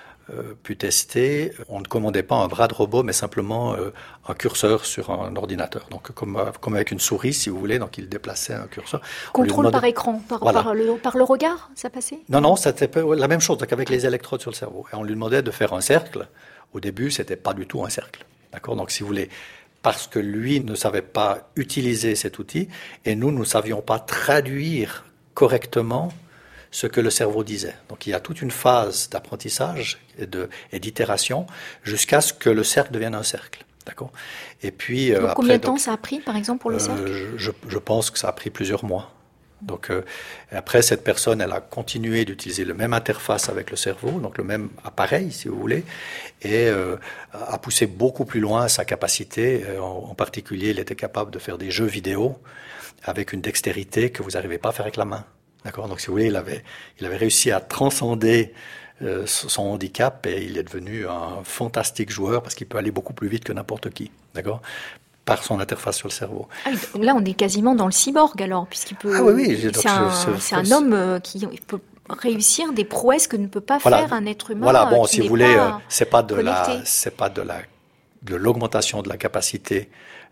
S8: pu tester, on ne commandait pas un bras de robot, mais simplement un curseur sur un ordinateur. Donc comme avec une souris, si vous voulez, donc il déplaçait un curseur.
S5: Contrôle par écran, par le regard, ça passait ?
S8: Non, c'était la même chose, donc avec les électrodes sur le cerveau. Et on lui demandait de faire un cercle. Au début, c'était pas du tout un cercle. D'accord ? Donc si vous voulez, parce que lui ne savait pas utiliser cet outil, et nous ne savions pas traduire correctement ce que le cerveau disait. Donc il y a toute une phase d'apprentissage et d'itération jusqu'à ce que le cercle devienne un cercle. D'accord ? Et puis
S5: donc, combien de temps ça a pris, par exemple, pour le cercle ?
S8: Je pense que ça a pris plusieurs mois. Donc après, cette personne, elle a continué d'utiliser le même interface avec le cerveau, donc le même appareil, si vous voulez, et a poussé beaucoup plus loin sa capacité. En particulier, il était capable de faire des jeux vidéo avec une dextérité que vous n'arrivez pas à faire avec la main. D'accord ? Donc, si vous voulez, il avait réussi à transcender son handicap et il est devenu un fantastique joueur parce qu'il peut aller beaucoup plus vite que n'importe qui. D'accord ? Par son interface sur le cerveau.
S5: Ah, là, on est quasiment dans le cyborg, alors, puisqu'il peut...
S8: Ah oui.
S5: C'est un homme qui peut réussir des prouesses que ne peut pas faire un être humain.
S8: Voilà, bon, si vous voulez, c'est pas de l'augmentation de la capacité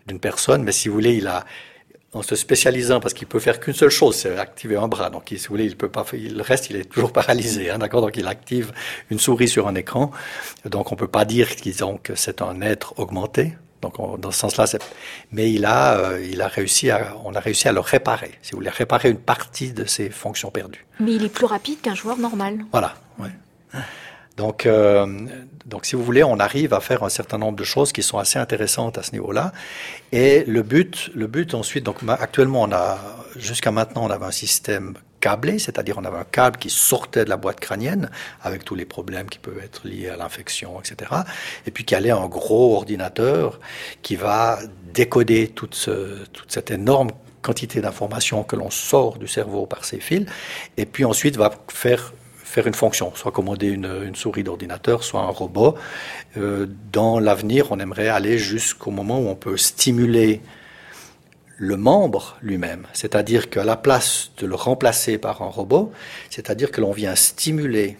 S8: d'une personne, mais si vous voulez, en se spécialisant, parce qu'il peut faire qu'une seule chose, c'est activer un bras. Donc, si vous voulez, il peut pas, le reste, il est toujours paralysé, hein, d'accord? Donc, il active une souris sur un écran. Donc, on peut pas dire que c'est un être augmenté. Donc, dans ce sens-là, mais on a réussi à le réparer. Si vous voulez, réparer une partie de ses fonctions perdues.
S5: Mais il est plus rapide qu'un joueur normal.
S8: Voilà, ouais. Donc, si vous voulez, on arrive à faire un certain nombre de choses qui sont assez intéressantes à ce niveau-là. Et le but ensuite, donc actuellement, jusqu'à maintenant, on avait un système câblé, c'est-à-dire on avait un câble qui sortait de la boîte crânienne avec tous les problèmes qui peuvent être liés à l'infection, etc. Et puis qui allait à un gros ordinateur qui va décoder toute cette énorme quantité d'informations que l'on sort du cerveau par ces fils, et puis ensuite va faire une fonction, soit commander une souris d'ordinateur, soit un robot. Dans l'avenir, on aimerait aller jusqu'au moment où on peut stimuler le membre lui-même, c'est-à-dire qu'à la place de le remplacer par un robot, c'est-à-dire que l'on vient stimuler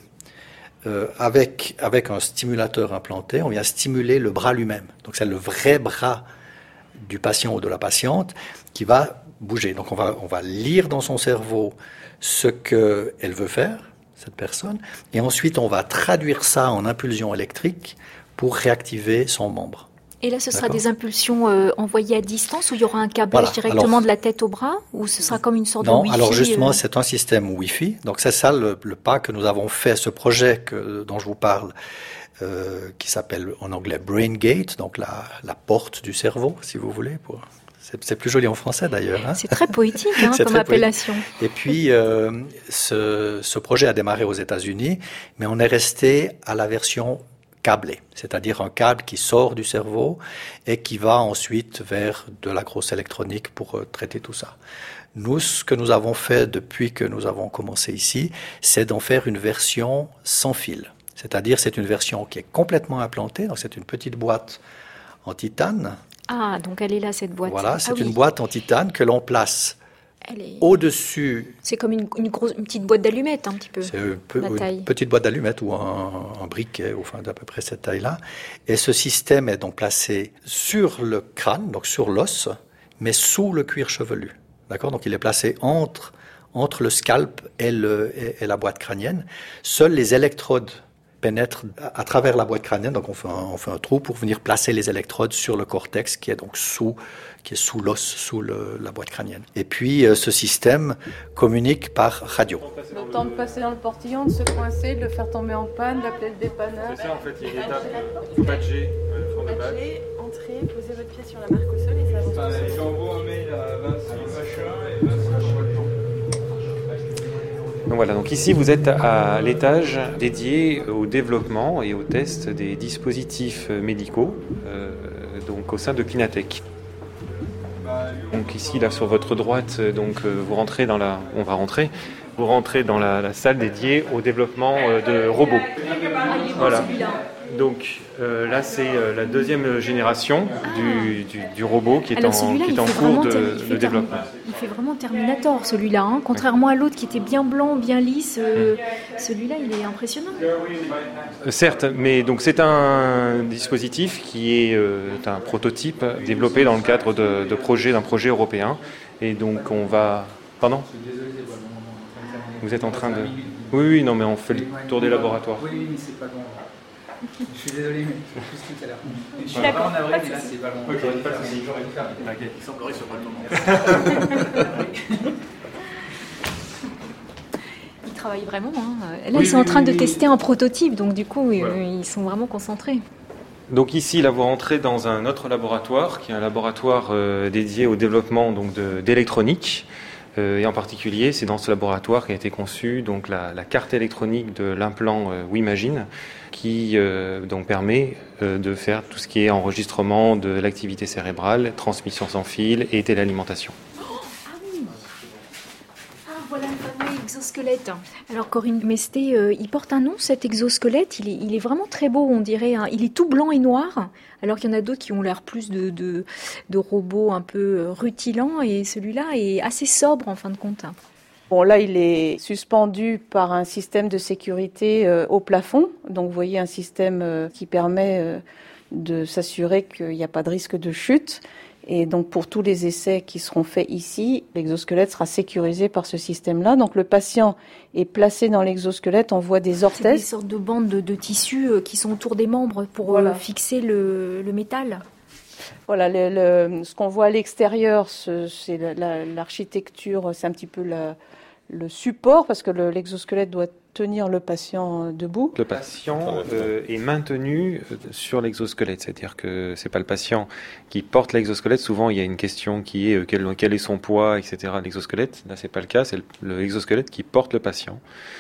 S8: avec un stimulateur implanté, on vient stimuler le bras lui-même. Donc c'est le vrai bras du patient ou de la patiente qui va bouger. Donc on va lire dans son cerveau ce qu'elle veut faire, cette personne, et ensuite on va traduire ça en impulsion électrique pour réactiver son membre.
S5: Et là, ce sera des impulsions envoyées à distance, ou il y aura un câblage directement de la tête au bras, ou ce sera comme une sorte de Wi-Fi?
S8: Non, alors justement, c'est un système Wi-Fi. Donc c'est ça le pas que nous avons fait, ce projet dont je vous parle, qui s'appelle en anglais BrainGate, donc la porte du cerveau, si vous voulez. C'est plus joli en français d'ailleurs. Hein.
S5: C'est très poétique comme appellation.
S8: Et puis, ce projet a démarré aux États-Unis, mais on est resté à la version câblé, c'est-à-dire un câble qui sort du cerveau et qui va ensuite vers de la grosse électronique pour traiter tout ça. Nous, ce que nous avons fait depuis que nous avons commencé ici, c'est d'en faire une version sans fil. C'est-à-dire, c'est une version qui est complètement implantée, donc c'est une petite boîte en titane.
S5: Ah, donc elle est là, cette boîte.
S8: Voilà, c'est une boîte en titane que l'on place au-dessus.
S5: C'est comme une petite boîte d'allumettes, un petit peu.
S8: C'est une petite boîte d'allumettes ou un briquet, enfin d'à peu près cette taille-là. Et ce système est donc placé sur le crâne, donc sur l'os, mais sous le cuir chevelu. D'accord ? Donc il est placé entre le scalp et la boîte crânienne. Seuls les électrodes pénètrent à travers la boîte crânienne, donc on fait un trou pour venir placer les électrodes sur le cortex qui est donc sous l'os, sous la boîte crânienne. Et puis ce système communique par radio.
S16: Le temps de passer dans le portillon, de se coincer, de le faire tomber en panne, d'appeler le dépanneur.
S4: C'est ça en fait, il y a une étape. Il faut badger,
S16: badger, entrer, poser votre pied sur la marque au sol et ça avance tout seul.
S4: J'envoie un mail à Vincent Machin et Vincent. Donc voilà, donc ici vous êtes à l'étage dédié au développement et au test des dispositifs médicaux, donc au sein de Clinatech. Donc ici, là sur votre droite, donc vous rentrez dans la salle dédiée au développement de robots. Voilà. Donc là, c'est la deuxième génération du robot qui est en cours de développement.
S5: Il fait vraiment Terminator, celui-là. Hein. Contrairement à l'autre qui était bien blanc, bien lisse, celui-là, il est impressionnant.
S4: Certes, mais donc c'est un dispositif qui est un prototype développé dans le cadre d'un projet européen. Et donc on va... Pardon ? Vous êtes en train de... Oui, non, mais on fait le tour des laboratoires.
S17: Oui, mais c'est pas bon. Je suis désolé, mais c'est plus tout à l'heure. Je suis
S5: d'accord
S17: en avril, mais là, c'est pas bon.
S4: Ok, pas de soucis.
S17: Il semblerait que ce soit le moment.
S5: Ils travaillent vraiment. Hein. Là, ils sont en train de tester un prototype, donc du coup, ils sont vraiment concentrés.
S4: Donc ici, là, vous rentrez dans un autre laboratoire, qui est un laboratoire dédié au développement donc, d'électronique. Et en particulier, c'est dans ce laboratoire qu'a été conçue donc la carte électronique de l'implant WImagine, qui donc permet de faire tout ce qui est enregistrement de l'activité cérébrale, transmission sans fil et téléalimentation.
S5: Voilà le fameux exosquelette. Alors Corinne Mesté, il porte un nom, cet exosquelette. Il est vraiment très beau, on dirait. Hein. Il est tout blanc et noir, alors qu'il y en a d'autres qui ont l'air plus de robots un peu rutilants. Et celui-là est assez sobre, en fin de compte.
S16: Bon, là, il est suspendu par un système de sécurité au plafond. Donc, vous voyez un système qui permet de s'assurer qu'il n'y a pas de risque de chute. Et donc pour tous les essais qui seront faits ici, l'exosquelette sera sécurisé par ce système-là. Donc le patient est placé dans l'exosquelette, on voit des orthèses.
S5: C'est des sortes de bandes de tissu qui sont autour des membres pour fixer le métal.
S16: Voilà, ce qu'on voit à l'extérieur, c'est l'architecture, c'est un petit peu le support, parce que l'exosquelette doit tenir le patient debout.
S4: Le patient est maintenu sur l'exosquelette, c'est-à-dire que c'est pas le patient qui porte l'exosquelette. Souvent, il y a une question qui est quel est son poids, etc. L'exosquelette, là, c'est pas le cas. C'est l'exosquelette qui porte le patient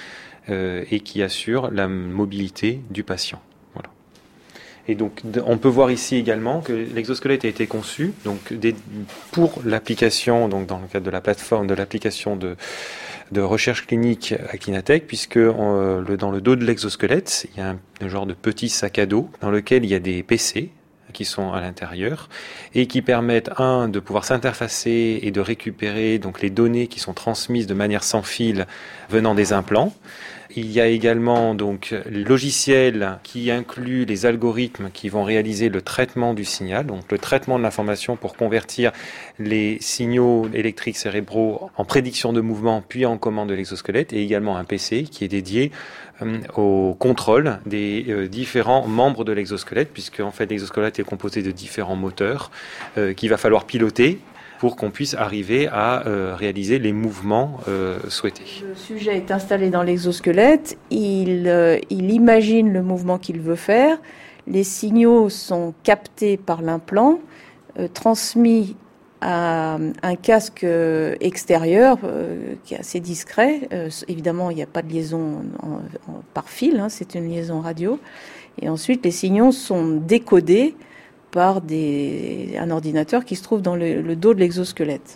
S4: et qui assure la mobilité du patient. Voilà. Et donc, on peut voir ici également que l'exosquelette a été conçu donc pour l'application, donc dans le cadre de la plateforme de l'application de recherche clinique à Clinatec, puisque dans le dos de l'exosquelette, il y a un genre de petit sac à dos dans lequel il y a des PC qui sont à l'intérieur et qui permettent, de pouvoir s'interfacer et de récupérer donc les données qui sont transmises de manière sans fil venant des implants. Il y a également donc le logiciel qui inclut les algorithmes qui vont réaliser le traitement du signal, donc le traitement de l'information pour convertir les signaux électriques cérébraux en prédiction de mouvement puis en commande de l'exosquelette, et également un PC qui est dédié au contrôle des différents membres de l'exosquelette, puisque en fait l'exosquelette est composé de différents moteurs qu'il va falloir piloter pour qu'on puisse arriver à réaliser les mouvements souhaités.
S16: Le sujet est installé dans l'exosquelette, il imagine le mouvement qu'il veut faire, les signaux sont captés par l'implant, transmis à un casque extérieur qui est assez discret. Évidemment, il n'y a pas de liaison par fil, c'est une liaison radio. Et ensuite, les signaux sont décodés par un ordinateur qui se trouve dans le dos de l'exosquelette.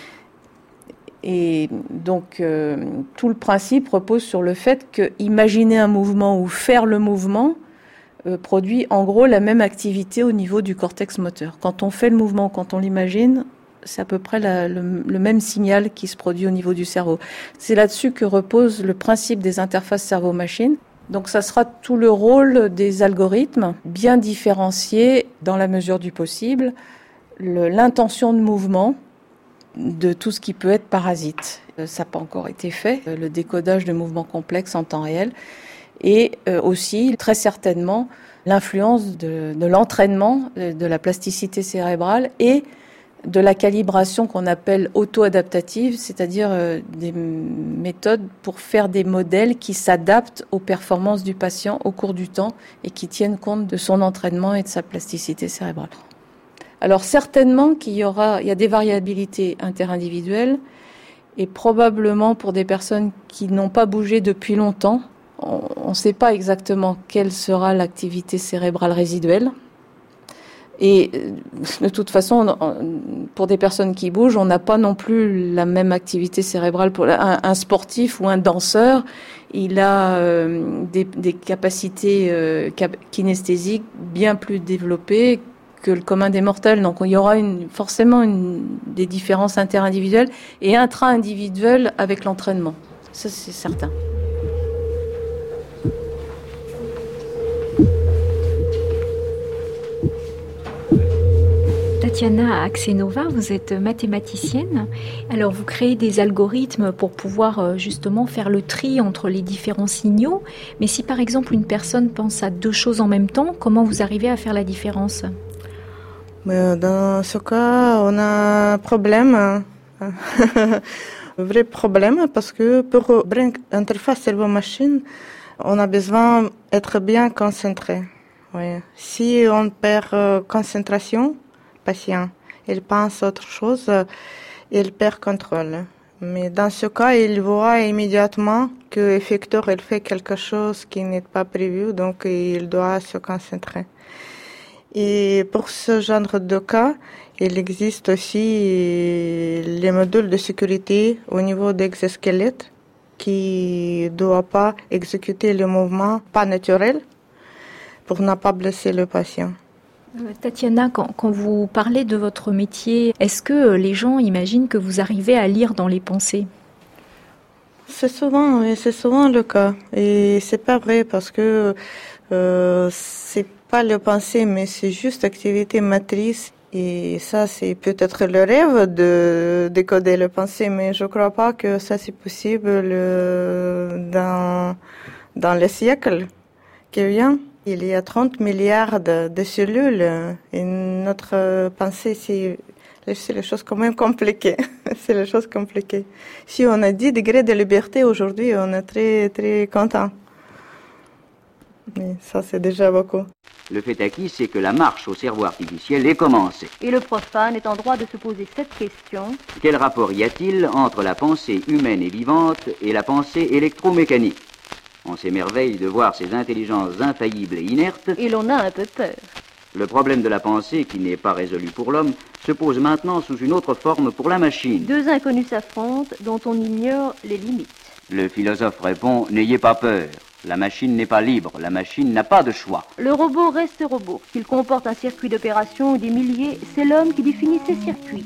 S16: Et donc, tout le principe repose sur le fait que imaginer un mouvement ou faire le mouvement produit en gros la même activité au niveau du cortex moteur. Quand on fait le mouvement, quand on l'imagine, c'est à peu près le même signal qui se produit au niveau du cerveau. C'est là-dessus que repose le principe des interfaces cerveau-machine. Donc ça sera tout le rôle des algorithmes, bien différenciés dans la mesure du possible, l'intention de mouvement de tout ce qui peut être parasite. Ça n'a pas encore été fait, le décodage de mouvements complexes en temps réel, et aussi très certainement l'influence de l'entraînement, de la plasticité cérébrale et de la calibration qu'on appelle auto-adaptative, c'est-à-dire des méthodes pour faire des modèles qui s'adaptent aux performances du patient au cours du temps et qui tiennent compte de son entraînement et de sa plasticité cérébrale. Alors certainement qu'il y a des variabilités interindividuelles et probablement pour des personnes qui n'ont pas bougé depuis longtemps, on ne sait pas exactement quelle sera l'activité cérébrale résiduelle. Et de toute façon, pour des personnes qui bougent, on n'a pas non plus la même activité cérébrale. Pour un sportif ou un danseur, il a des capacités kinesthésiques bien plus développées que le commun des mortels. Donc il y aura forcément des différences interindividuelles et intra-individuelles avec l'entraînement. Ça, c'est certain.
S5: Tatiana Aksenova, vous êtes mathématicienne. Alors vous créez des algorithmes pour pouvoir justement faire le tri entre les différents signaux. Mais si par exemple une personne pense à deux choses en même temps, comment vous arrivez à faire la différence ?
S18: Dans ce cas, on a un problème, un vrai problème, parce que pour interface cerveau-machine, on a besoin d'être bien concentré. Oui. Si on perd concentration, patient, il pense à autre chose, il perd contrôle. Mais dans ce cas, il voit immédiatement que l'effecteur il fait quelque chose qui n'est pas prévu, donc il doit se concentrer. Et pour ce genre de cas, il existe aussi les modules de sécurité au niveau d'exosquelette qui ne doivent pas exécuter le mouvement pas naturel pour ne pas blesser le patient.
S5: Tatiana, quand vous parlez de votre métier, est-ce que les gens imaginent que vous arrivez à lire dans les pensées ?
S18: C'est souvent le cas. Et c'est pas vrai parce que c'est pas le pensée, mais c'est juste activité motrice Et ça, c'est peut-être le rêve de décoder le pensée, mais je ne crois pas que ça c'est possible dans les siècles qui viennent. Il y a 30 milliards de cellules et notre pensée, c'est les choses quand même compliquées. C'est les choses compliquées. Si on a 10 degrés de liberté aujourd'hui, on est très, très content. Mais ça, c'est déjà beaucoup.
S13: Le fait acquis, c'est que la marche au cerveau artificiel est commencée.
S14: Et le profane est en droit de se poser cette question.
S13: Quel rapport y a-t-il entre la pensée humaine et vivante et la pensée électromécanique? On s'émerveille de voir ces intelligences infaillibles et inertes.
S14: Et l'on a un peu peur.
S13: Le problème de la pensée, qui n'est pas résolu pour l'homme, se pose maintenant sous une autre forme pour la machine.
S14: Deux inconnus s'affrontent dont on ignore les limites.
S13: Le philosophe répond, n'ayez pas peur. La machine n'est pas libre, la machine n'a pas de choix.
S14: Le robot reste robot. Qu'il comporte un circuit d'opération ou des milliers, c'est l'homme qui définit ces circuits.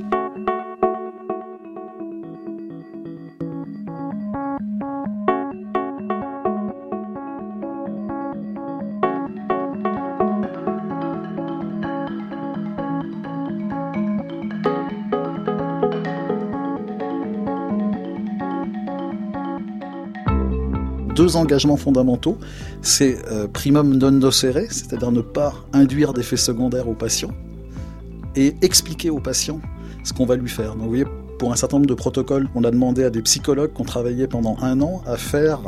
S15: Deux engagements fondamentaux, c'est primum non nocere, c'est-à-dire ne pas induire d'effets secondaires au patient, et expliquer au patient ce qu'on va lui faire. Donc vous voyez, pour un certain nombre de protocoles, on a demandé à des psychologues qui ont travaillé pendant 1 an à faire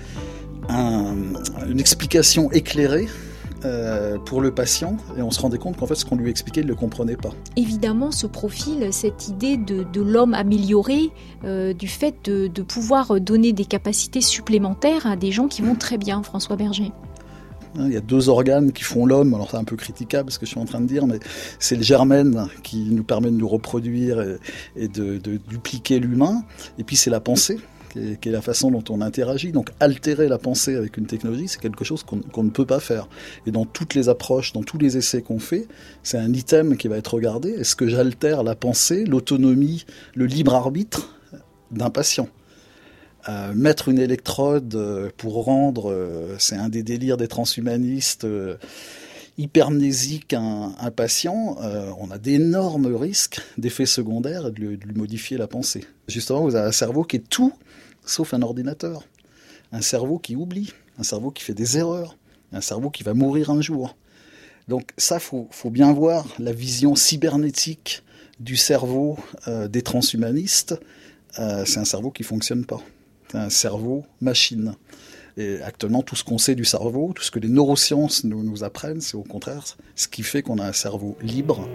S15: une explication éclairée pour le patient, et on se rendait compte qu'en fait ce qu'on lui expliquait, il ne le comprenait pas.
S5: Évidemment, ce profil, cette idée de l'homme amélioré, du fait de pouvoir donner des capacités supplémentaires à des gens qui vont très bien, François Berger.
S15: Il y a 2 organes qui font l'homme, alors c'est un peu critiquable ce que je suis en train de dire, mais c'est le germène qui nous permet de nous reproduire et de dupliquer l'humain, et puis c'est la pensée, qui est la façon dont on interagit. Donc altérer la pensée avec une technologie, c'est quelque chose qu'on ne peut pas faire. Et dans toutes les approches, dans tous les essais qu'on fait, c'est un item qui va être regardé. Est-ce que j'altère la pensée, l'autonomie, le libre arbitre d'un patient ? Mettre une électrode pour rendre, c'est un des délires des transhumanistes, hypermnésique un patient, on a d'énormes risques d'effets secondaires et de lui modifier la pensée. Justement, vous avez un cerveau qui est tout sauf un ordinateur. Un cerveau qui oublie, un cerveau qui fait des erreurs, un cerveau qui va mourir un jour. Donc ça, faut bien voir la vision cybernétique du cerveau des transhumanistes. C'est un cerveau qui fonctionne pas. C'est un cerveau machine. Et actuellement, tout ce qu'on sait du cerveau, tout ce que les neurosciences nous apprennent, c'est au contraire ce qui fait qu'on a un cerveau libre.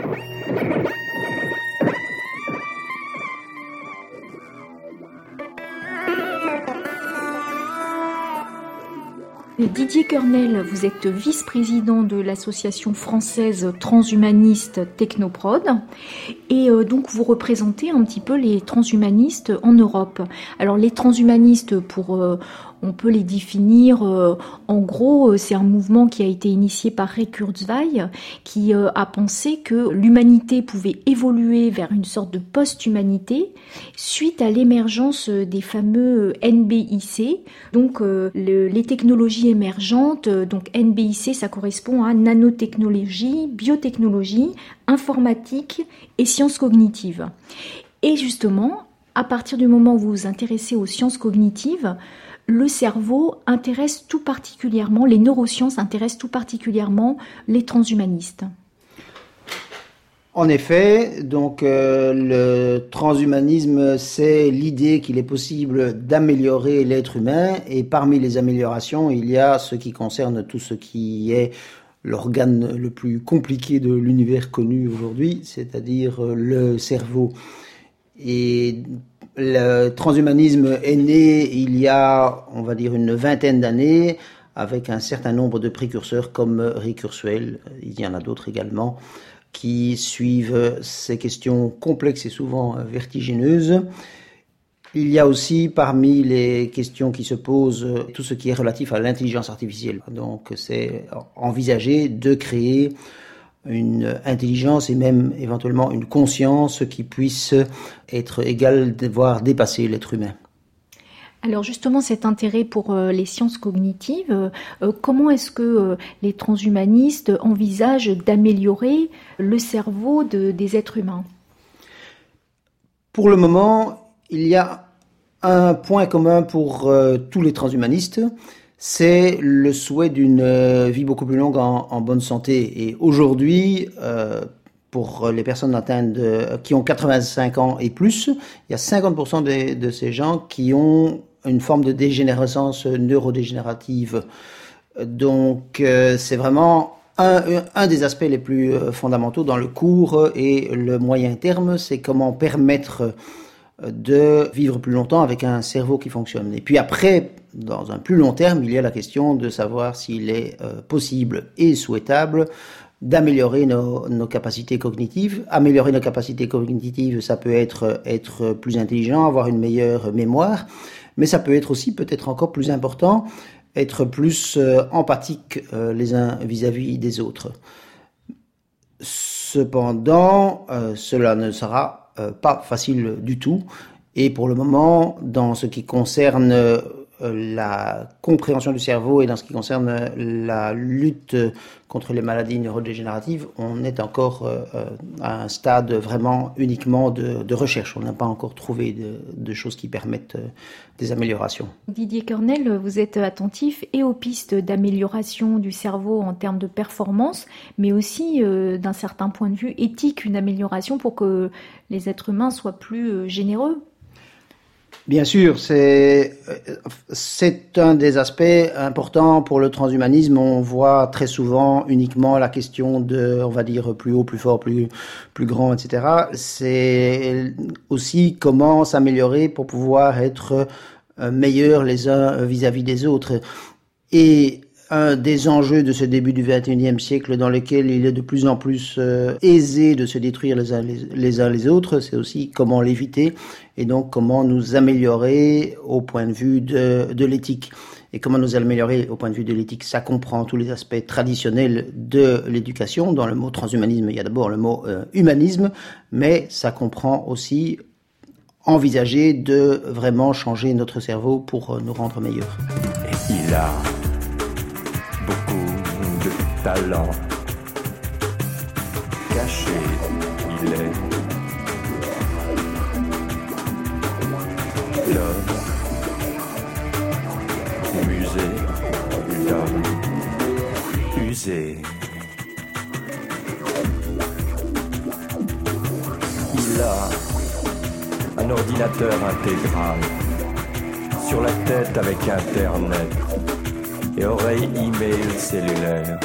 S5: Didier Kernel, vous êtes vice-président de l'association française transhumaniste Technoprod et donc vous représentez un petit peu les transhumanistes en Europe. Alors les transhumanistes, on peut les définir, en gros, c'est un mouvement qui a été initié par Ray Kurzweil, qui a pensé que l'humanité pouvait évoluer vers une sorte de post-humanité suite à l'émergence des fameux NBIC, donc les technologies émergentes. Donc NBIC, ça correspond à nanotechnologie, biotechnologie, informatique et sciences cognitives. Et justement, à partir du moment où vous vous intéressez aux sciences cognitives, le cerveau intéresse tout particulièrement, les neurosciences intéressent tout particulièrement les transhumanistes.
S10: En effet, donc le transhumanisme, c'est l'idée qu'il est possible d'améliorer l'être humain, et parmi les améliorations, il y a ce qui concerne tout ce qui est l'organe le plus compliqué de l'univers connu aujourd'hui, c'est-à-dire le cerveau. Et le transhumanisme est né il y a, on va dire, une vingtaine d'années, avec un certain nombre de précurseurs comme Ray Kurzweil, il y en a d'autres également, qui suivent ces questions complexes et souvent vertigineuses. Il y a aussi parmi les questions qui se posent tout ce qui est relatif à l'intelligence artificielle. Donc c'est envisager de créer une intelligence et même éventuellement une conscience qui puisse être égale, voire dépasser l'être humain.
S5: Alors justement, cet intérêt pour les sciences cognitives, comment est-ce que les transhumanistes envisagent d'améliorer le cerveau des êtres humains ?
S10: Pour le moment, il y a un point commun pour tous les transhumanistes, c'est le souhait d'une vie beaucoup plus longue en bonne santé. Et aujourd'hui, pour les personnes atteintes qui ont 85 ans et plus, il y a 50% de ces gens qui ont une forme de dégénérescence neurodégénérative. Donc c'est vraiment un des aspects les plus fondamentaux dans le court et le moyen terme, c'est comment permettre de vivre plus longtemps avec un cerveau qui fonctionne. Et puis après, dans un plus long terme, il y a la question de savoir s'il est possible et souhaitable d'améliorer nos capacités cognitives. Améliorer nos capacités cognitives, ça peut être plus intelligent, avoir une meilleure mémoire, mais ça peut être aussi, peut-être encore plus important, être plus empathique les uns vis-à-vis des autres. Cependant, cela ne sera pas facile du tout. Et pour le moment, dans ce qui concerne la compréhension du cerveau et dans ce qui concerne la lutte contre les maladies neurodégénératives, on est encore à un stade vraiment uniquement de recherche. On n'a pas encore trouvé de choses qui permettent des améliorations.
S5: Didier Kernel, vous êtes attentif et aux pistes d'amélioration du cerveau en termes de performance, mais aussi d'un certain point de vue éthique, une amélioration pour que les êtres humains soient plus généreux.
S10: Bien sûr, c'est un des aspects importants pour le transhumanisme. On voit très souvent uniquement la question de, on va dire, plus haut, plus fort, plus grand, etc. C'est aussi comment s'améliorer pour pouvoir être meilleurs les uns vis-à-vis des autres. Et un des enjeux de ce début du XXIe siècle dans lequel il est de plus en plus aisé de se détruire les uns les autres, c'est aussi comment l'éviter et donc comment nous améliorer au point de vue de l'éthique. Et comment nous améliorer au point de vue de l'éthique, ça comprend tous les aspects traditionnels de l'éducation. Dans le mot transhumanisme, il y a d'abord le mot humanisme, mais ça comprend aussi envisager de vraiment changer notre cerveau pour nous rendre meilleurs.
S19: Il a beaucoup de talent. Caché, il est l'homme, musée, l'homme, usé. Il a un ordinateur intégral sur la tête avec Internet et oreille email cellulaire.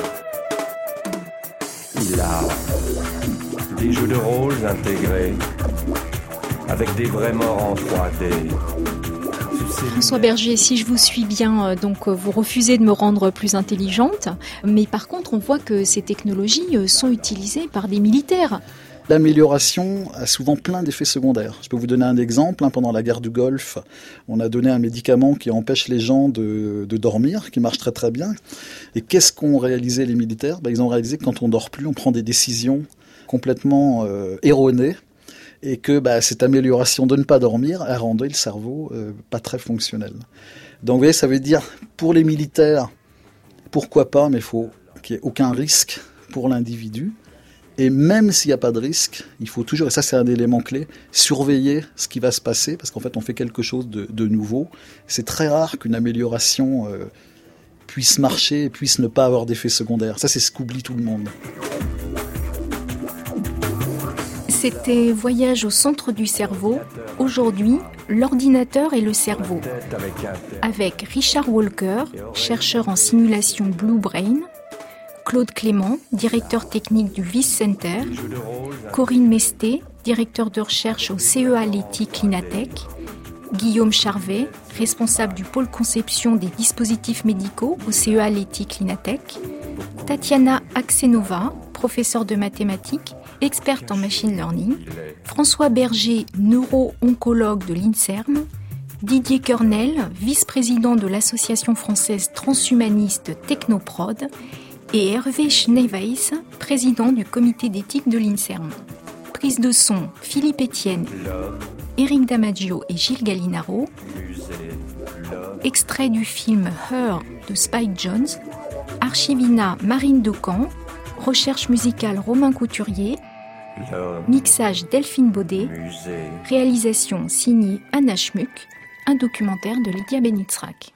S19: Il a des jeux de rôle intégrés avec des vrais morts en 3D.
S5: François Berger, si je vous suis bien, donc vous refusez de me rendre plus intelligente, mais par contre on voit que ces technologies sont utilisées par des militaires.
S15: L'amélioration a souvent plein d'effets secondaires. Je peux vous donner un exemple. Pendant la guerre du Golfe, on a donné un médicament qui empêche les gens de dormir, qui marche très très bien. Et qu'est-ce qu'ont réalisé les militaires ? Ils ont réalisé que quand on dort plus, on prend des décisions complètement erronées. Et que cette amélioration de ne pas dormir a rendu le cerveau pas très fonctionnel. Donc vous voyez, ça veut dire, pour les militaires, pourquoi pas, mais il faut qu'il n'y ait aucun risque pour l'individu. Et même s'il n'y a pas de risque, il faut toujours, et ça c'est un élément clé, surveiller ce qui va se passer, parce qu'en fait on fait quelque chose de nouveau. C'est très rare qu'une amélioration puisse marcher et puisse ne pas avoir d'effet secondaire. Ça c'est ce qu'oublie tout le monde.
S5: C'était Voyage au centre du cerveau. Aujourd'hui, l'ordinateur et le cerveau. Avec Richard Walker, chercheur en simulation Blue Brain, Claude Clément, directeur technique du Wyss Center, Corinne Mesté, directeur de recherche au CEA l'éthique Linatech, Guillaume Charvet, responsable du pôle conception des dispositifs médicaux au CEA l'éthique Linatech, Tatiana Aksenova, professeure de mathématiques, experte en machine learning, François Berger, neuro-oncologue de l'INSERM, Didier Kernel, vice-président de l'association française transhumaniste Technoprod, et Hervé Schneeweiss, président du comité d'éthique de l'INSERM. Prise de son, Philippe Etienne, Éric Damaggio et Gilles Gallinaro. extrait du film Her de Spike Jonze, Archivina Marine Decamp, recherche musicale Romain Couturier, mixage Delphine Baudet, réalisation signée Anna Schmuck, un documentaire de Lydia Benitzrak.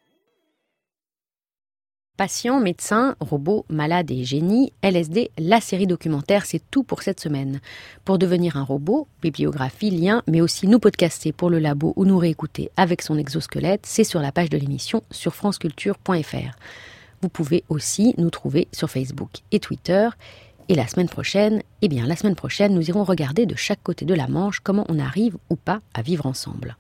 S1: Patients, médecins, robots, malades et génies, LSD, la série documentaire, c'est tout pour cette semaine. Pour devenir un robot, bibliographie, liens, mais aussi nous podcaster pour le labo ou nous réécouter avec son exosquelette, c'est sur la page de l'émission sur franceculture.fr. Vous pouvez aussi nous trouver sur Facebook et Twitter. Et la semaine prochaine, nous irons regarder de chaque côté de la Manche comment on arrive ou pas à vivre ensemble.